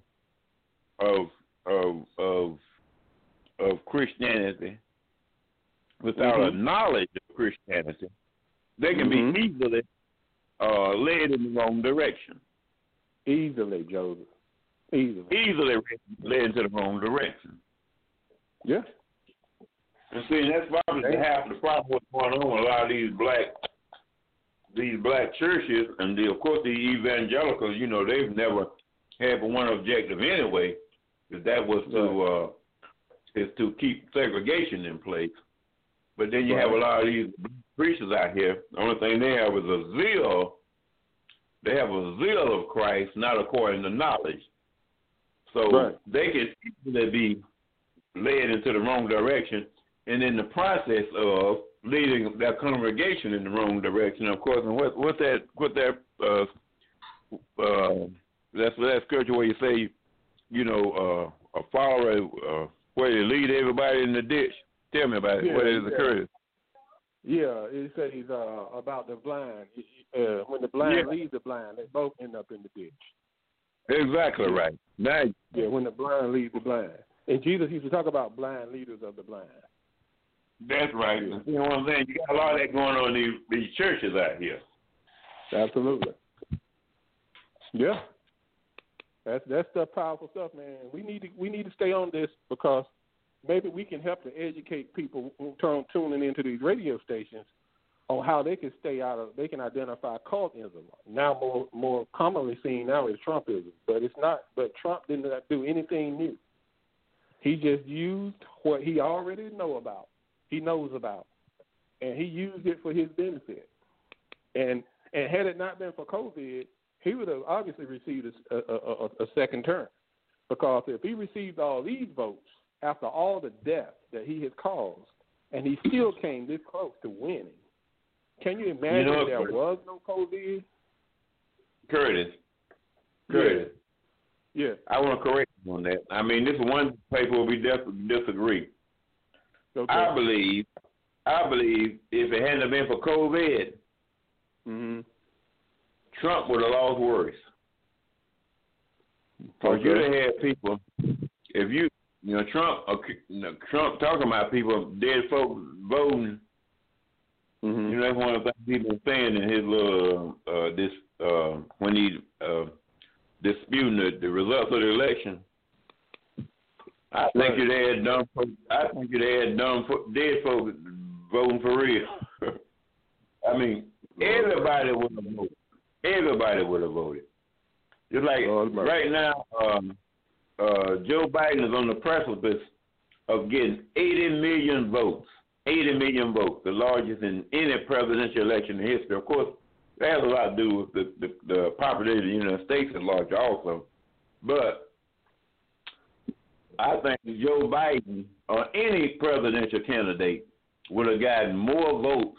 of Christianity without a knowledge of Christianity, they can be easily led in the wrong direction. Easily, Joseph. Easily led into the wrong direction. Yeah. And see, that's probably half the problem what's going on with a lot of these black churches, and of course the evangelicals. You know, they've never had but one objective anyway, because that was to keep segregation in place. But then you have a lot of these preachers out here. The only thing they have is a zeal. They have a zeal of Christ, not according to knowledge. So they can easily be led into the wrong direction, and in the process of leading that congregation in the wrong direction, of course. And that's scripture where you say, a follower where you lead everybody in the ditch. Tell me about it. What is occurring? Yeah, it says about the blind. When the blind leads the blind, they both end up in the ditch. Exactly right. Nice. Yeah, when the blind leads the blind. And Jesus used to talk about blind leaders of the blind. That's right. Yeah. You know what I'm saying? You got a lot of that going on in these churches out here. Absolutely. Yeah. That's stuff, powerful stuff, man. We need to stay on this because maybe we can help to educate people tuning into these radio stations on how they can they can identify cultism. Now more commonly seen now is Trumpism, but it's not. But Trump did not do anything new. He just used what he already knows about, and he used it for his benefit. And had it not been for COVID, he would have obviously received a second term, because if he received all these votes after all the death that he has caused, and he still came this close to winning, can you imagine there was no COVID? Curtis. Yeah. I want to correct you on that. I mean, this is one paper where we definitely disagree. Okay. I believe if it hadn't been for COVID, Trump would have lost worse. Because you'd have had people, if Trump talking about people, dead folks voting. That's one of the things he's been saying in his little when he disputing the results of the election. I think you'd have had dead folks voting for real. I mean, everybody would have voted. Everybody would have voted. Just like right now, Joe Biden is on the precipice of getting 80 million votes. 80 million votes, the largest in any presidential election in history. Of course, That has a lot to do with the population of the United States at large also. But I think Joe Biden or any presidential candidate would have gotten more votes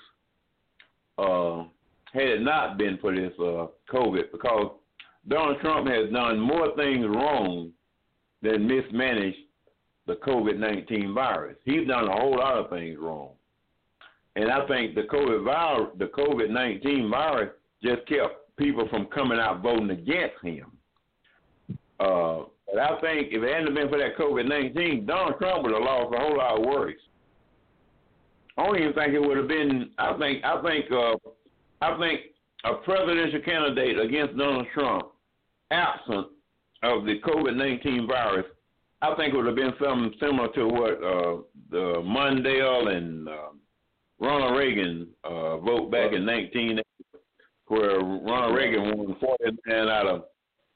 had it not been for this COVID, because Donald Trump has done more things wrong than mismanaged the COVID-19 virus. He's done a whole lot of things wrong. And I think the COVID-19 virus just kept people from coming out voting against him. But I think if it hadn't been for that COVID-19, Donald Trump would have lost a whole lot worse. I don't even think it would have been. I think a presidential candidate against Donald Trump, absent of the COVID-19 virus, I think it would have been something similar to what the Mondale and Ronald Reagan vote back in 1980, where Ronald Reagan won 49 out of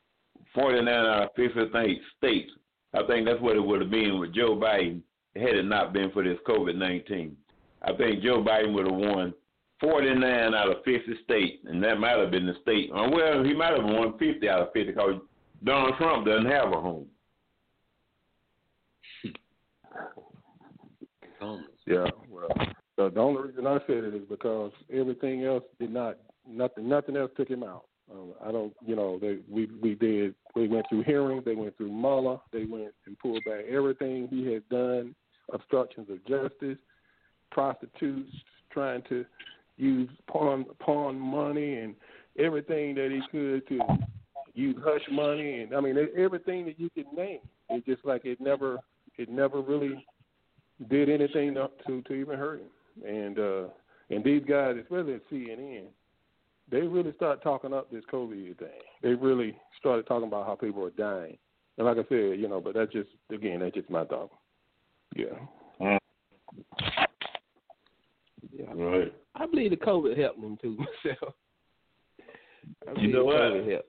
58 states. I think that's what it would have been with Joe Biden had it not been for this COVID-19. I think Joe Biden would have won 49 out of 50 states, and that might have been the state. Well, he might have won 50 out of 50 because Donald Trump doesn't have a home. Yeah, well, the only reason I said it is because everything else nothing else took him out. I don't, we went through hearings, they went through Mueller, they went and pulled back everything he had done, obstructions of justice, prostitutes, trying to use pawn money and everything that he could to use hush money, and I mean everything that you could name. It's just like it never really did anything to even hurt him. And these guys, especially at CNN, they really started talking up this COVID thing. They really started talking about how people are dying. And like I said, but that's just my thought. Yeah. Yeah. Right. I believe the COVID helped them too myself. You know what?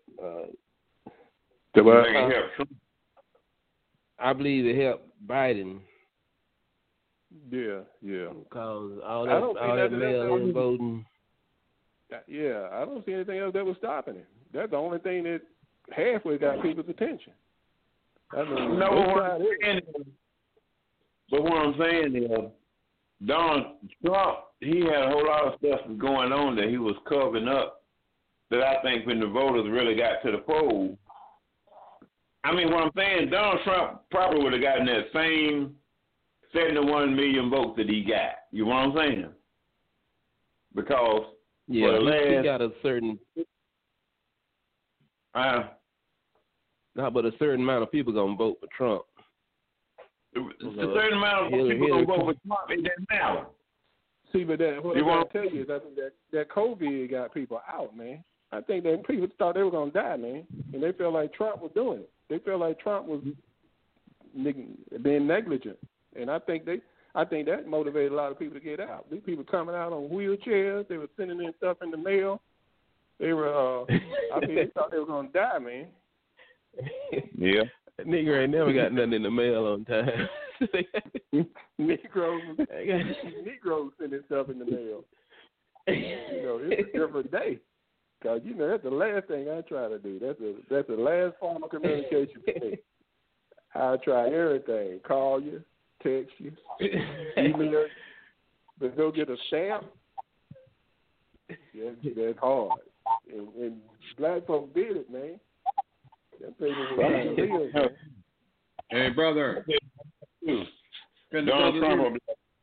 I believe it helped Biden. Yeah. Because all that mail-in voting. Yeah, I don't see anything else that was stopping him. That's the only thing that halfway got people's attention. I mean, but what I'm saying is, Donald Trump, he had a whole lot of stuff going on that he was covering up that I think when the voters really got to the poll, I mean, what I'm saying, Donald Trump probably would have gotten that same 71 million votes that he got. You know what I'm saying? Because he got a certain... but a certain amount of people going to vote for Trump. A certain amount of people going to vote for Trump, it doesn't matter. See, but what I want to tell you is I think that COVID got people out, man. I think that people thought they were going to die, man, and they felt like Trump was doing it. They felt like Trump was being negligent, and I think that motivated a lot of people to get out. These people coming out on wheelchairs, they were sending in stuff in the mail. They were, they thought they were going to die, man. Yeah. That nigga ain't never got nothing in the mail on time. Negroes sending stuff in the mail. It's a different day. Because, that's the last thing I try to do. That's the last form of communication for me. I try everything. Call you, text you, email you. But go get a stamp, that's hard. And black folks did it, man. Hey, brother. Donald Trump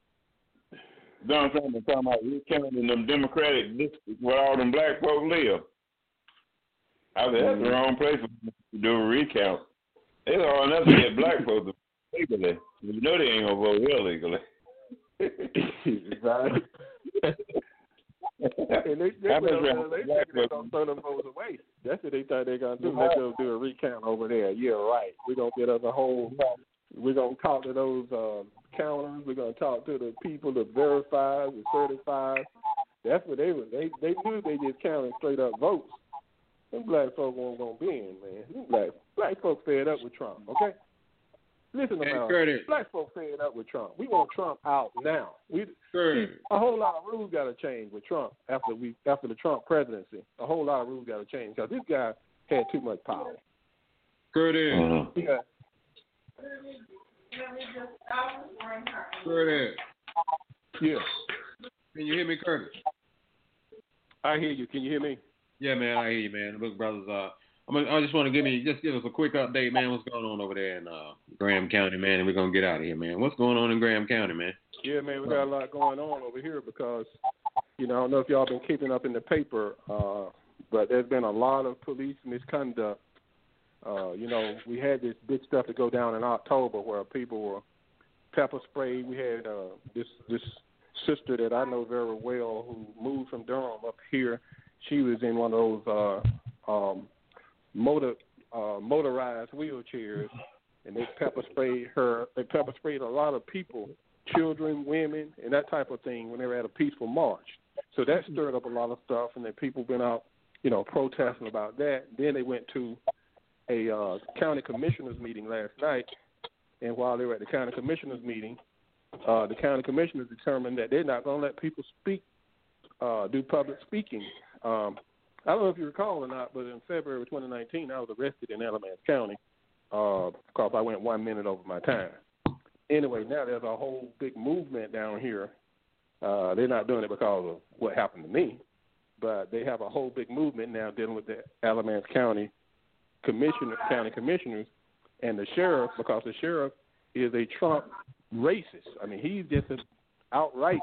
was talking about recounting in them Democratic districts where all them black folks live. I said, that's the wrong place to do a recount. It's all enough to get black folks legally. You know they ain't going to vote illegally. Right. And they don't throw them votes away. That's what they thought they were going to do. They're going to do a recount over there. Yeah, right. We're going to get us a whole, we're going to talk to those counters. We're going to talk to the people, the verified, the certified. That's what they were. They knew they just counted straight up votes. Them black folks weren't going to be in, man. Them black folks fed up with Trump, okay? Listen, Hey, about Curtis. black folks fed up with Trump. We want Trump out now. See, Curtis. a whole lot of rules got to change with Trump after the Trump presidency. A whole lot of rules got to change because this guy had too much power. Curtis. Yeah. Curtis. Yeah. Can you hear me, Curtis? I hear you. Can you hear me? Yeah, man, I hear you, man. Look, brothers, I just want to give us a quick update, man. What's going on over there in Graham County, man? And we're gonna get out of here, man. What's going on in Graham County, man? Yeah, man, we got a lot going on over here because, I don't know if y'all been keeping up in the paper, but there's been a lot of police misconduct. We had this big stuff to go down in October where people were pepper sprayed. We had this sister that I know very well who moved from Durham up here. She was in one of those motorized wheelchairs, and they pepper sprayed her. They pepper sprayed a lot of people, children, women, and that type of thing when they were at a peaceful march. So that stirred up a lot of stuff, and then people went out, protesting about that. Then they went to a county commissioners meeting last night, and while they were at the county commissioners meeting, the county commissioners determined that they're not going to let people speak, do public speaking. I don't know if you recall or not, but in February of 2019, I was arrested in Alamance County because I went 1 minute over my time. Anyway, now there's a whole big movement down here. They're not doing it because of what happened to me, but they have a whole big movement now dealing with the Alamance County county commissioners and the sheriff, because the sheriff is a Trump racist. I mean, he's just an outright,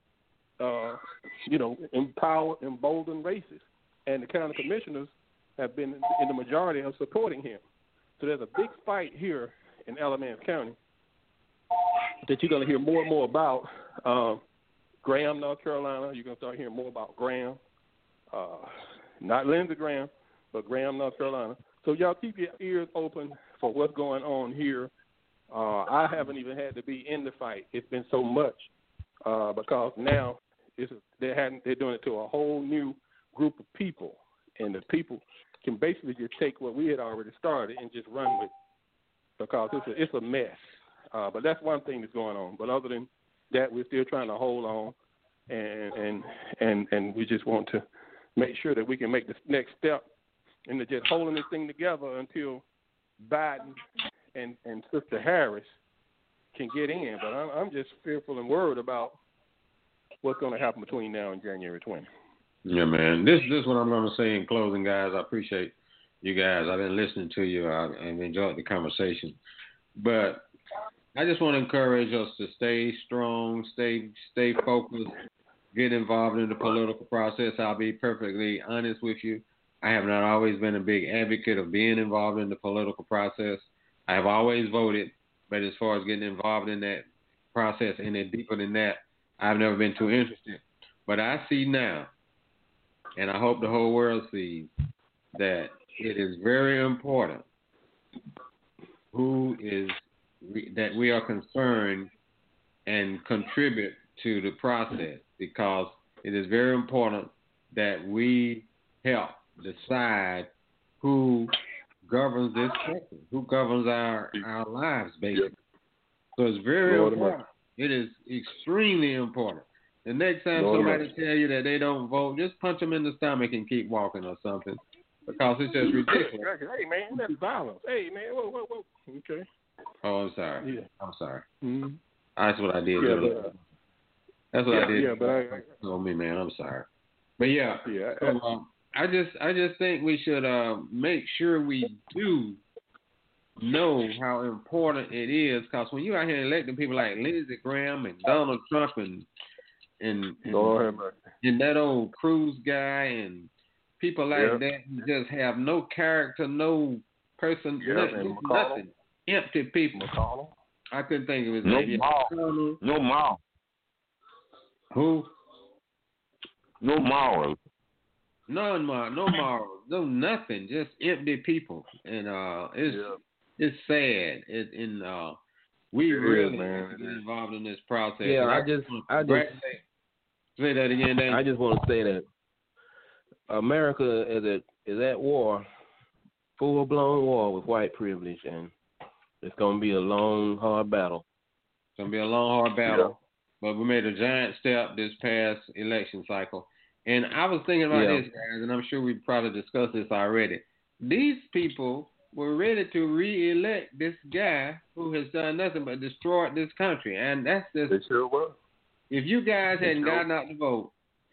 emboldened racist. And the county commissioners have been in the majority of supporting him. So there's a big fight here in Alamance County that you're going to hear more and more about. Graham, North Carolina, you're going to start hearing more about Graham. Not Lindsey Graham, but Graham, North Carolina. So y'all keep your ears open for what's going on here. I haven't even had to be in the fight. It's been so much because now they're doing it to a whole new group of people, and the people can basically just take what we had already started and just run with it because it's a mess. But that's one thing that's going on. But other than that, we're still trying to hold on, and we just want to make sure that we can make the next step into just holding this thing together until Biden and Sister Harris can get in. But I'm just fearful and worried about what's going to happen between now and January 20th. Yeah, man. This is what I'm going to say in closing, guys. I appreciate you guys. I've been listening to you. I've enjoyed the conversation. But I just want to encourage us to stay strong, stay focused, get involved in the political process. I'll be perfectly honest with you. I have not always been a big advocate of being involved in the political process. I have always voted, but as far as getting involved in that process and then deeper than that, I've never been too interested. But I see now, and I hope the whole world sees, that it is very important that we are concerned and contribute to the process, because it is very important that we help decide who governs this country, who governs our lives, basically. So it's very important. It is extremely important. The next time somebody tell you that they don't vote, just punch them in the stomach and keep walking or something, because it's just ridiculous. Hey, man, that's violence. Hey, man, whoa. Okay. Oh, I'm sorry. Yeah. I'm sorry. Mm-hmm. That's what I did. That's what I did. Yeah, but I told me, man. I'm sorry. But yeah. So, I just think we should make sure we do know how important it is, because when you out here electing people like Lindsey Graham and Donald Trump and that old Cruz guy and people like that who just have no character, no person, nothing. Empty people. McConnell. I couldn't think of his name. No mouth. Who? No morals. No morals. No nothing. Just empty people. And it's sad. We really have to get involved in this process. Yeah, I just say that again, Dan. I just want to say that America is at war, full blown war with white privilege, and It's gonna be a long, hard battle. It's gonna be a long, hard battle. Yeah. But we made a giant step this past election cycle. And I was thinking about this, guys, and I'm sure we probably discussed this already. These people were ready to re-elect this guy who has done nothing but destroyed this country, and that's just. They sure were. If you guys hadn't gotten out to vote,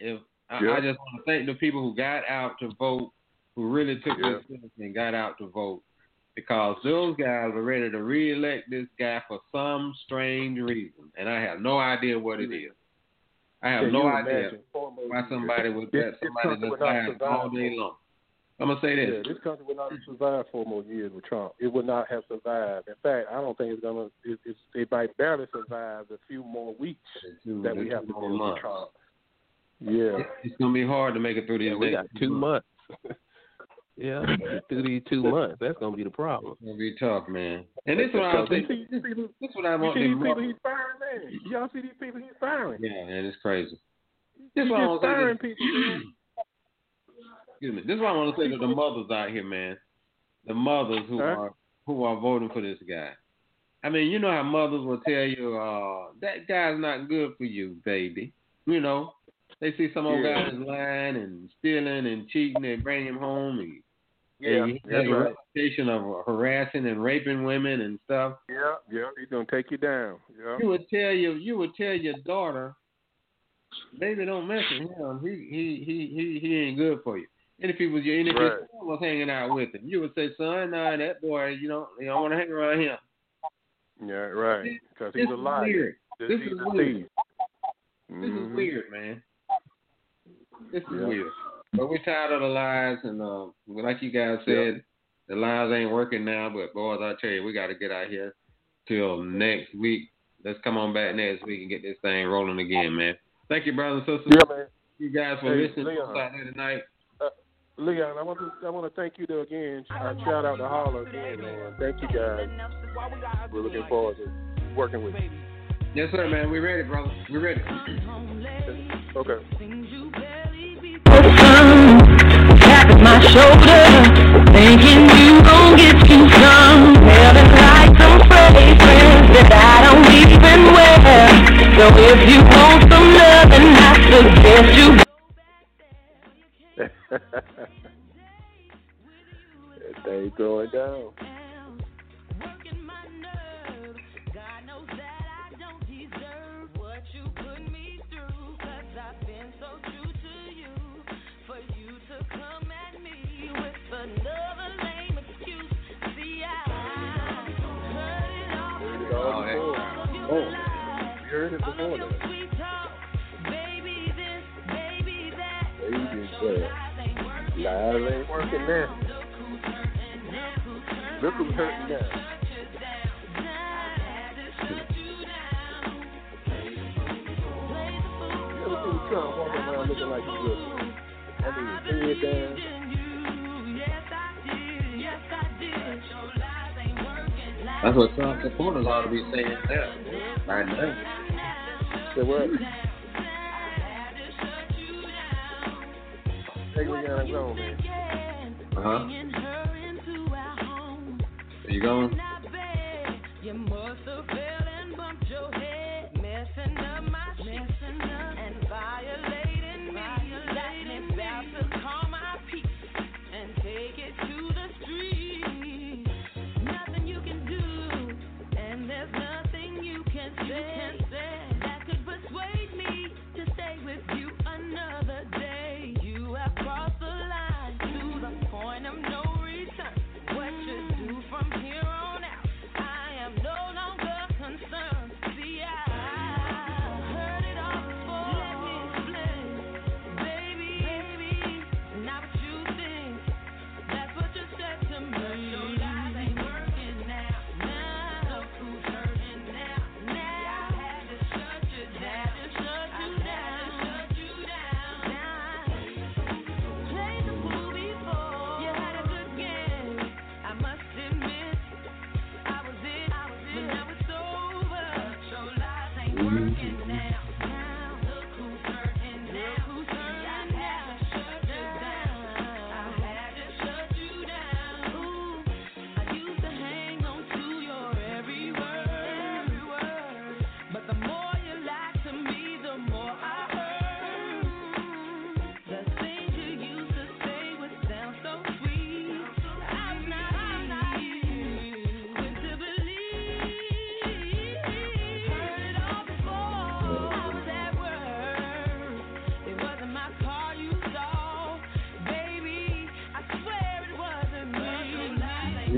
I just want to thank the people who got out to vote, who really took this seriously and got out to vote, because those guys were ready to re-elect this guy for some strange reason, and I have no idea what it is. I have no idea why somebody would let somebody just die all day long. I'm going to say this. Yeah, this country would not have survived 4 more years with Trump. It would not have survived. In fact, I don't think it's going to – it might barely survive a few more weeks that we have to deal with Trump. Yeah. It's going to be hard to make it through these we got 2 months. Yeah, through these 2 months. That's going to be the problem. It's going to be tough, man. And this is what I think. This is what I want to do. You see these people he's firing, man? Y'all see these people he's firing? Yeah, man, it's crazy. This is what I want to say. People. Excuse me. This is what I want to say to the mothers out here, man. The mothers who are voting for this guy. I mean, you know how mothers will tell you, that guy's not good for you, baby. You know, they see some old guy is lying and stealing and cheating and bring him home. And he has a reputation of harassing and raping women and stuff. Yeah, he's gonna take you down. Yeah. You would tell your daughter, baby, don't mess with him. He ain't good for you. And if your son was hanging out with him, you would say, son, nah, that boy, you don't want to hang around him. Yeah, right. Because he's a liar. This is weird. This is weird, man. This is weird. But we're tired of the lies, and like you guys said, the lies ain't working now. But boys, I tell you, we got to get out here till next week. Let's come on back next week and get this thing rolling again, man. Thank you, brothers and sisters. Yeah, man. You guys for listening to us out there tonight. Leon, I want to thank you again. Shout out to Holler again, man. Thank you, guys. We're looking forward to working with you. Yes, sir, man. We're ready, brother. We're ready. Okay. Tapping my shoulder, thinking you gon' get you some. Smelling like some fragrance that I don't even wear. So if you want some loving, I suggest you. That thing going down. You heard it before that. Baby that. Lies ain't working now. Look who's hurting now. You ever seen Trump walking around looking like he's looking? His head down. That's what Trump supporters ought to be saying now. Right now. Say what? Take me down and go, man. Where you going?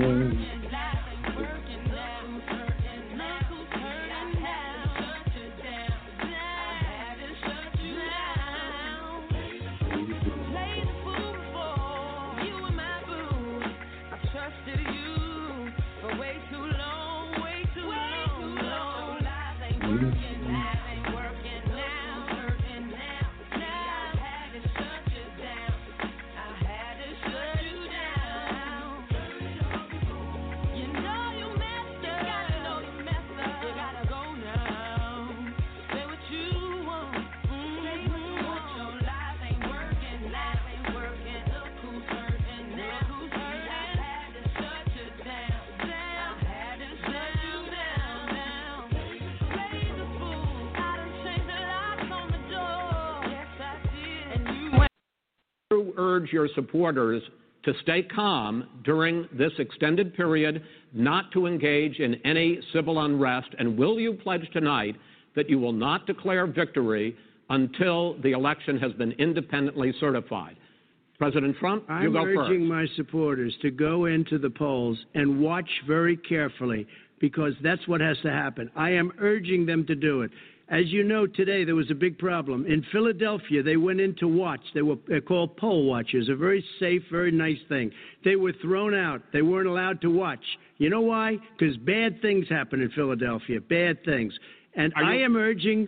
Urge your supporters to stay calm during this extended period, not to engage in any civil unrest, and will you pledge tonight that you will not declare victory until the election has been independently certified? President Trump, you go first. I'm urging my supporters to go into the polls and watch very carefully, because that's what has to happen. I am urging them to do it. As you know, today there was a big problem. In Philadelphia, they went in to watch. They're called poll watchers, a very safe, very nice thing. They were thrown out. They weren't allowed to watch. You know why? Because bad things happen in Philadelphia, bad things. And I am urging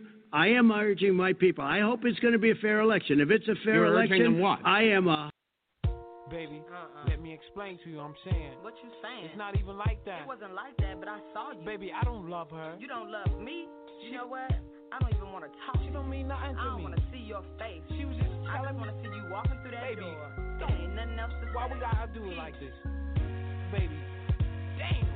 my people. I hope it's going to be a fair election. If it's a fair election, them what? I am a... Baby, let me explain to you what I'm saying. What you saying? It's not even like that. It wasn't like that, but I saw you. Baby, I don't love her. You don't love me? You know what? I don't even want to talk. She don't mean nothing to me. I don't want to see your face. She was just I just want to see you walking through that door. There ain't nothing else to say. Why we gotta do it like this? Baby, damn.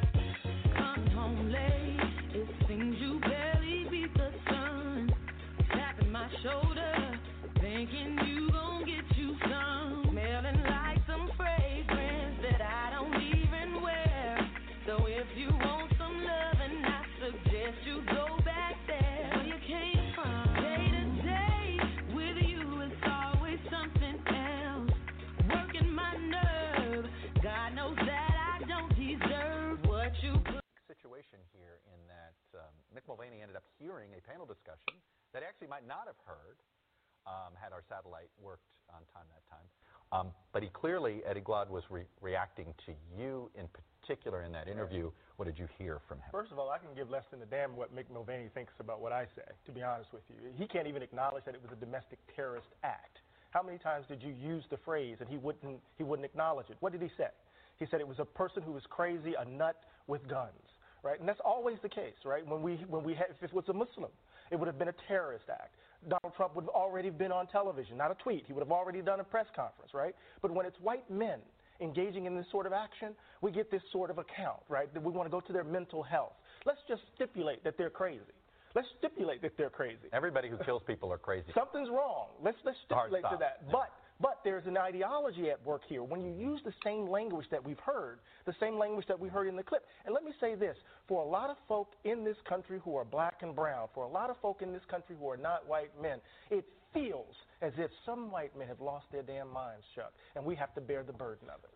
Come home late, it seems you barely beat the sun. Tapping my shoulder, thinking you gon' get you some. Smelling like some fragrance that I don't even wear. So if you want some loving, I suggest you go back there where you came from. Day to day with you is always something else. Working my nerve, God knows that I don't deserve what you put. Situation here in that Mick Mulvaney ended up hearing a panel discussion that he actually might not have heard had our satellite worked on time that time. But he clearly, Eddie Glaude, was reacting to you in particular in that interview. What did you hear from him? First of all, I can give less than a damn what Mick Mulvaney thinks about what I say, to be honest with you. He can't even acknowledge that it was a domestic terrorist act. How many times did you use the phrase and he wouldn't acknowledge it? What did he say? He said it was a person who was crazy, a nut with guns, right? And that's always the case, right? If it was a Muslim, it would have been a terrorist act. Donald Trump would have already been on television, not a tweet. He would have already done a press conference, right? But when it's white men engaging in this sort of action, we get this sort of account, right? That we want to go to their mental health. Let's just stipulate that they're crazy. Let's stipulate that they're crazy. Everybody who kills people are crazy. Something's wrong. Let's stipulate to that. Yeah. But there's an ideology at work here. When you use the same language that we've heard, the same language that we heard in the clip. And let me say this, for a lot of folk in this country who are black and brown, for a lot of folk in this country who are not white men, it feels as if some white men have lost their damn minds, Chuck, and we have to bear the burden of it.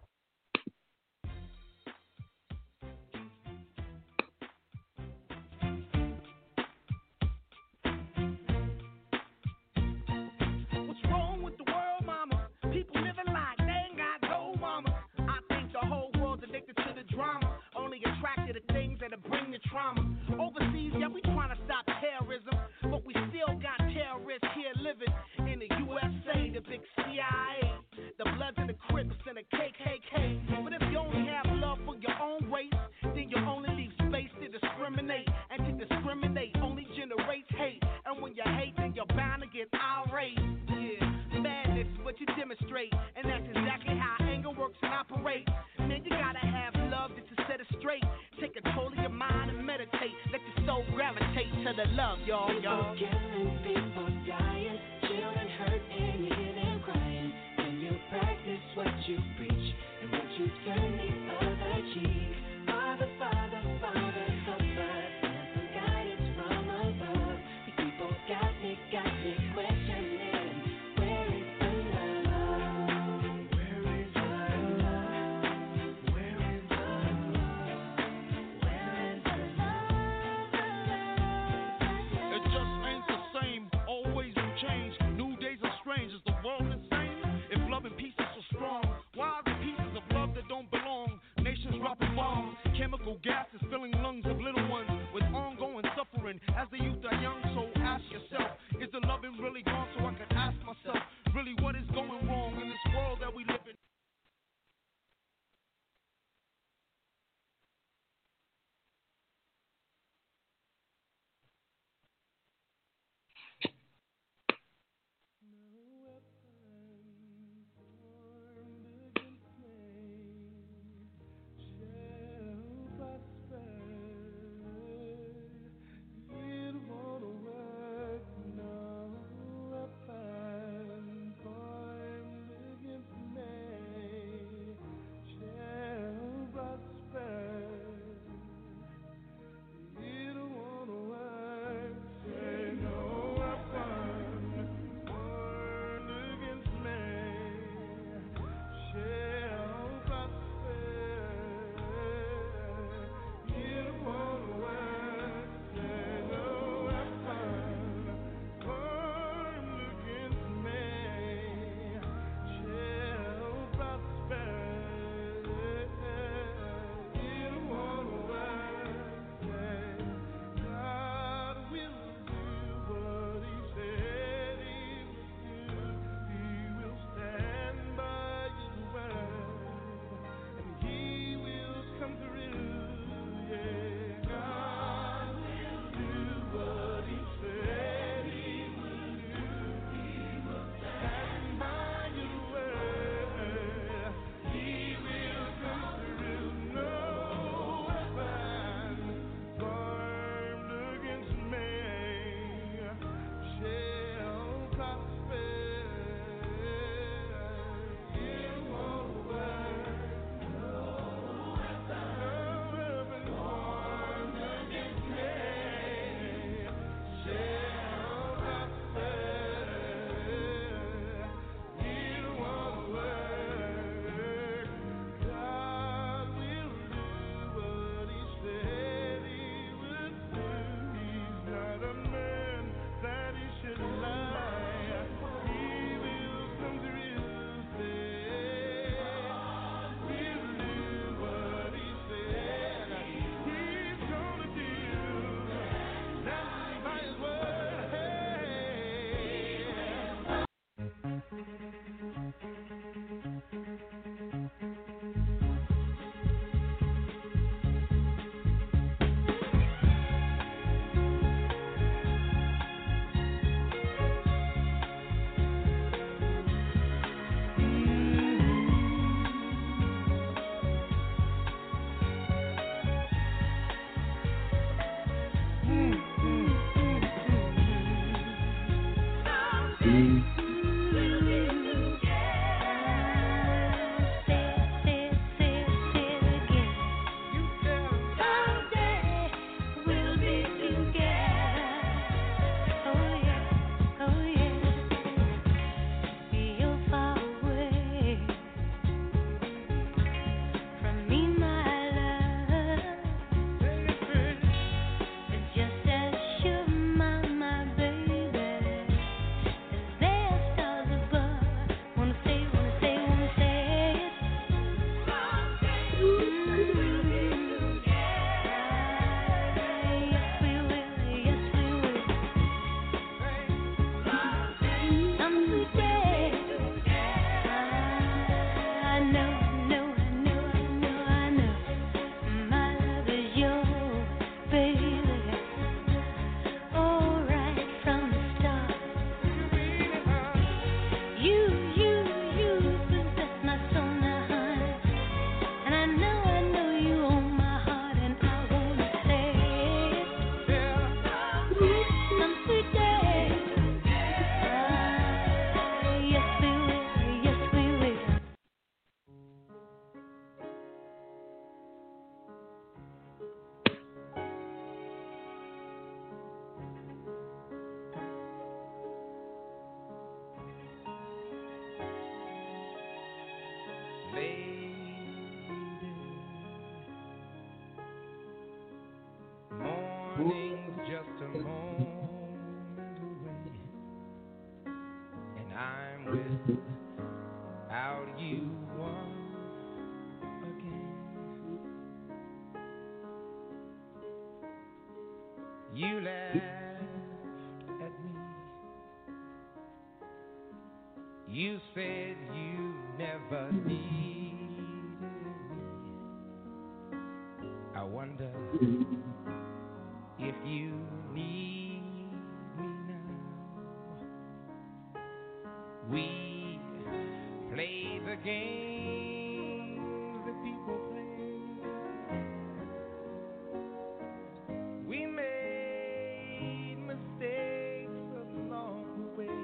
Attracted to things that'll bring the trauma. Overseas, yeah, we trying to stop terrorism, but we still got terrorists here living in the USA, the big CIA, the Bloods and the Crips and the KKK. But if you only have love for your own race, then you only leave space to discriminate, and to discriminate only generates hate. And when you hate, then you're bound to get irate. Yeah, madness is what you demonstrate, and that's exactly how anger works and operates. Man, you gotta have love just to set it straight. Take control of your mind and meditate. Let your soul gravitate to the love, y'all. People killing, people dying, children hurt and you hear them crying. When you practice what you preach and what you turn the other cheek. Father, Father, Father, help us and some guidance from above. These people got me questioning. Where is the love? Where is the love? Where is the As the youth are young, so ask yourself, is the loving really gone? So I can ask myself, really what is going wrong in this world that we live in? Morning's just a moment away, and I'm without you once again. You laughed at me. You said you never needed me. I wonder if you need me now. We play the games that people play. We made mistakes along the way.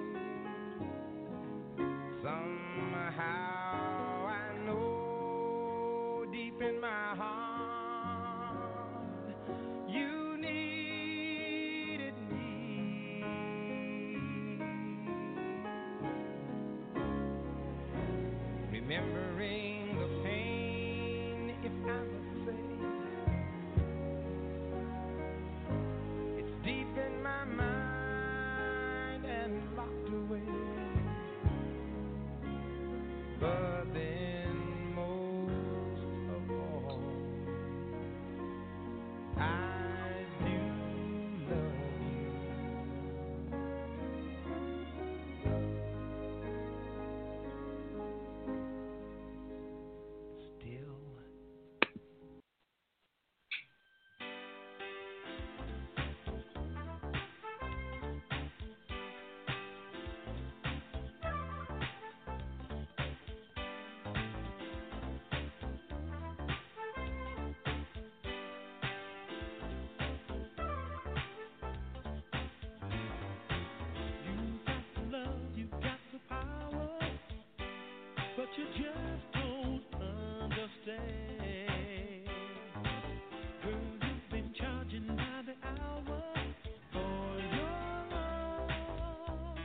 Somehow I know deep in my heart you needed me. Remembering the pain, if I must say, it's deep in my mind and locked away. But then most of all, I do love you. Still. You got the power, but you just don't understand. Girl, you've been charging by the hour for your love.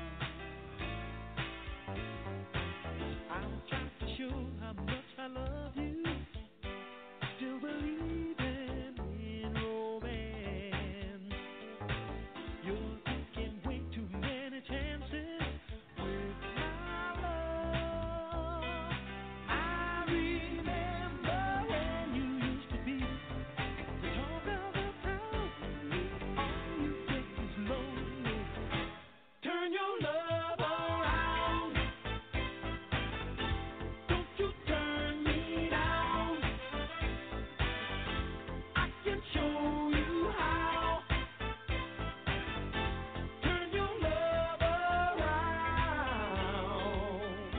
I'm trying to show how much I love you. Still believing in romance. You're taking way too many chances with my love. I remember when you used to be the talk of the town. All you get is lonely. Turn your love around. Don't you turn me down. I can show you how. Turn your love around.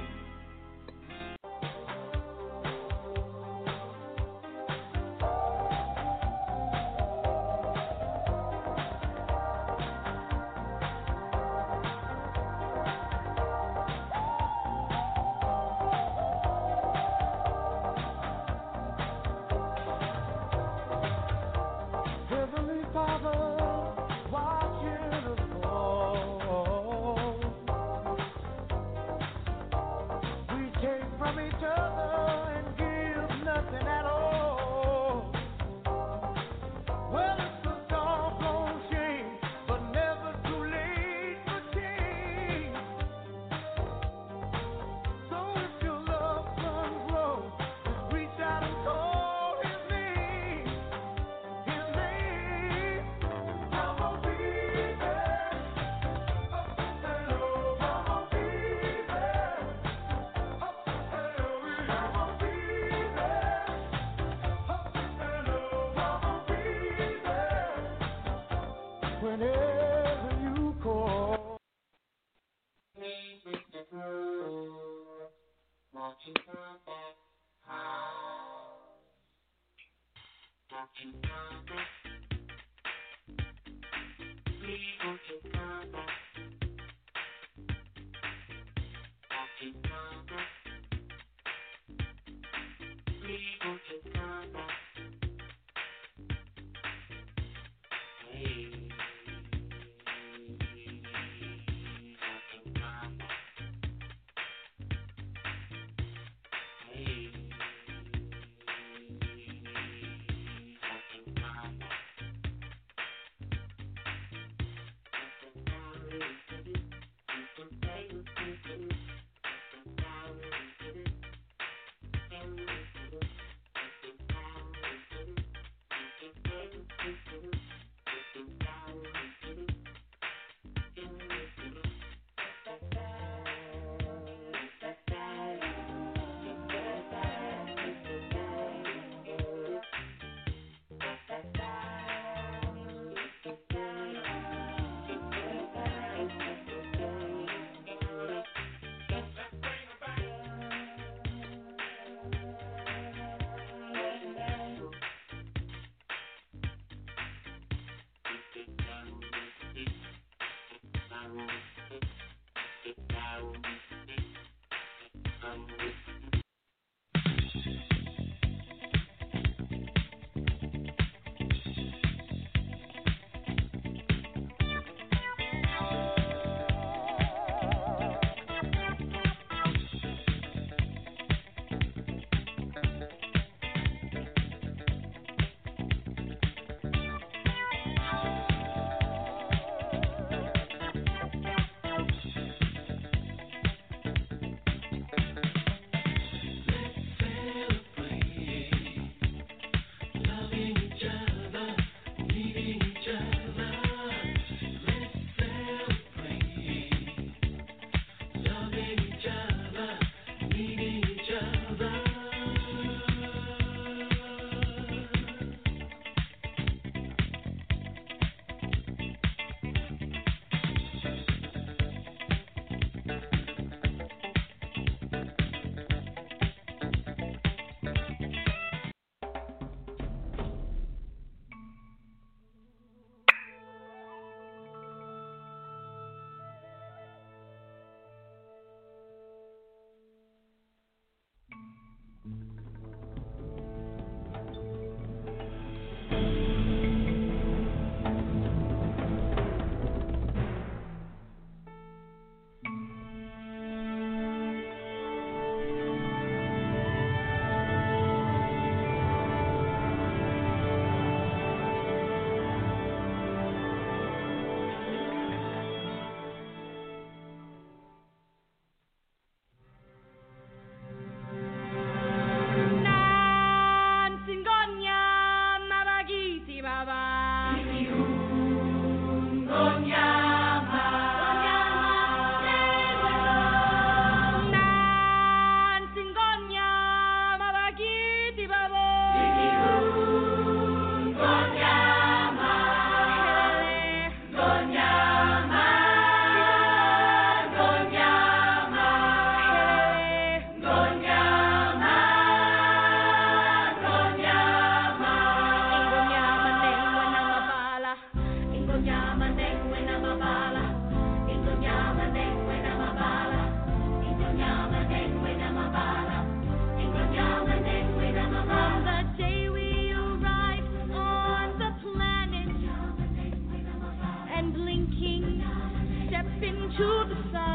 Heavenly Father, watching us fall. We take from each other and give nothing at all. Well, it's a doggone shame, but never too late for change. So if your loved one's low, just reach out and call his name. His name. Come on, baby. Hello, come on, baby. Hello, come on, baby. Hello, come on, baby. Whenever you call. To the sun.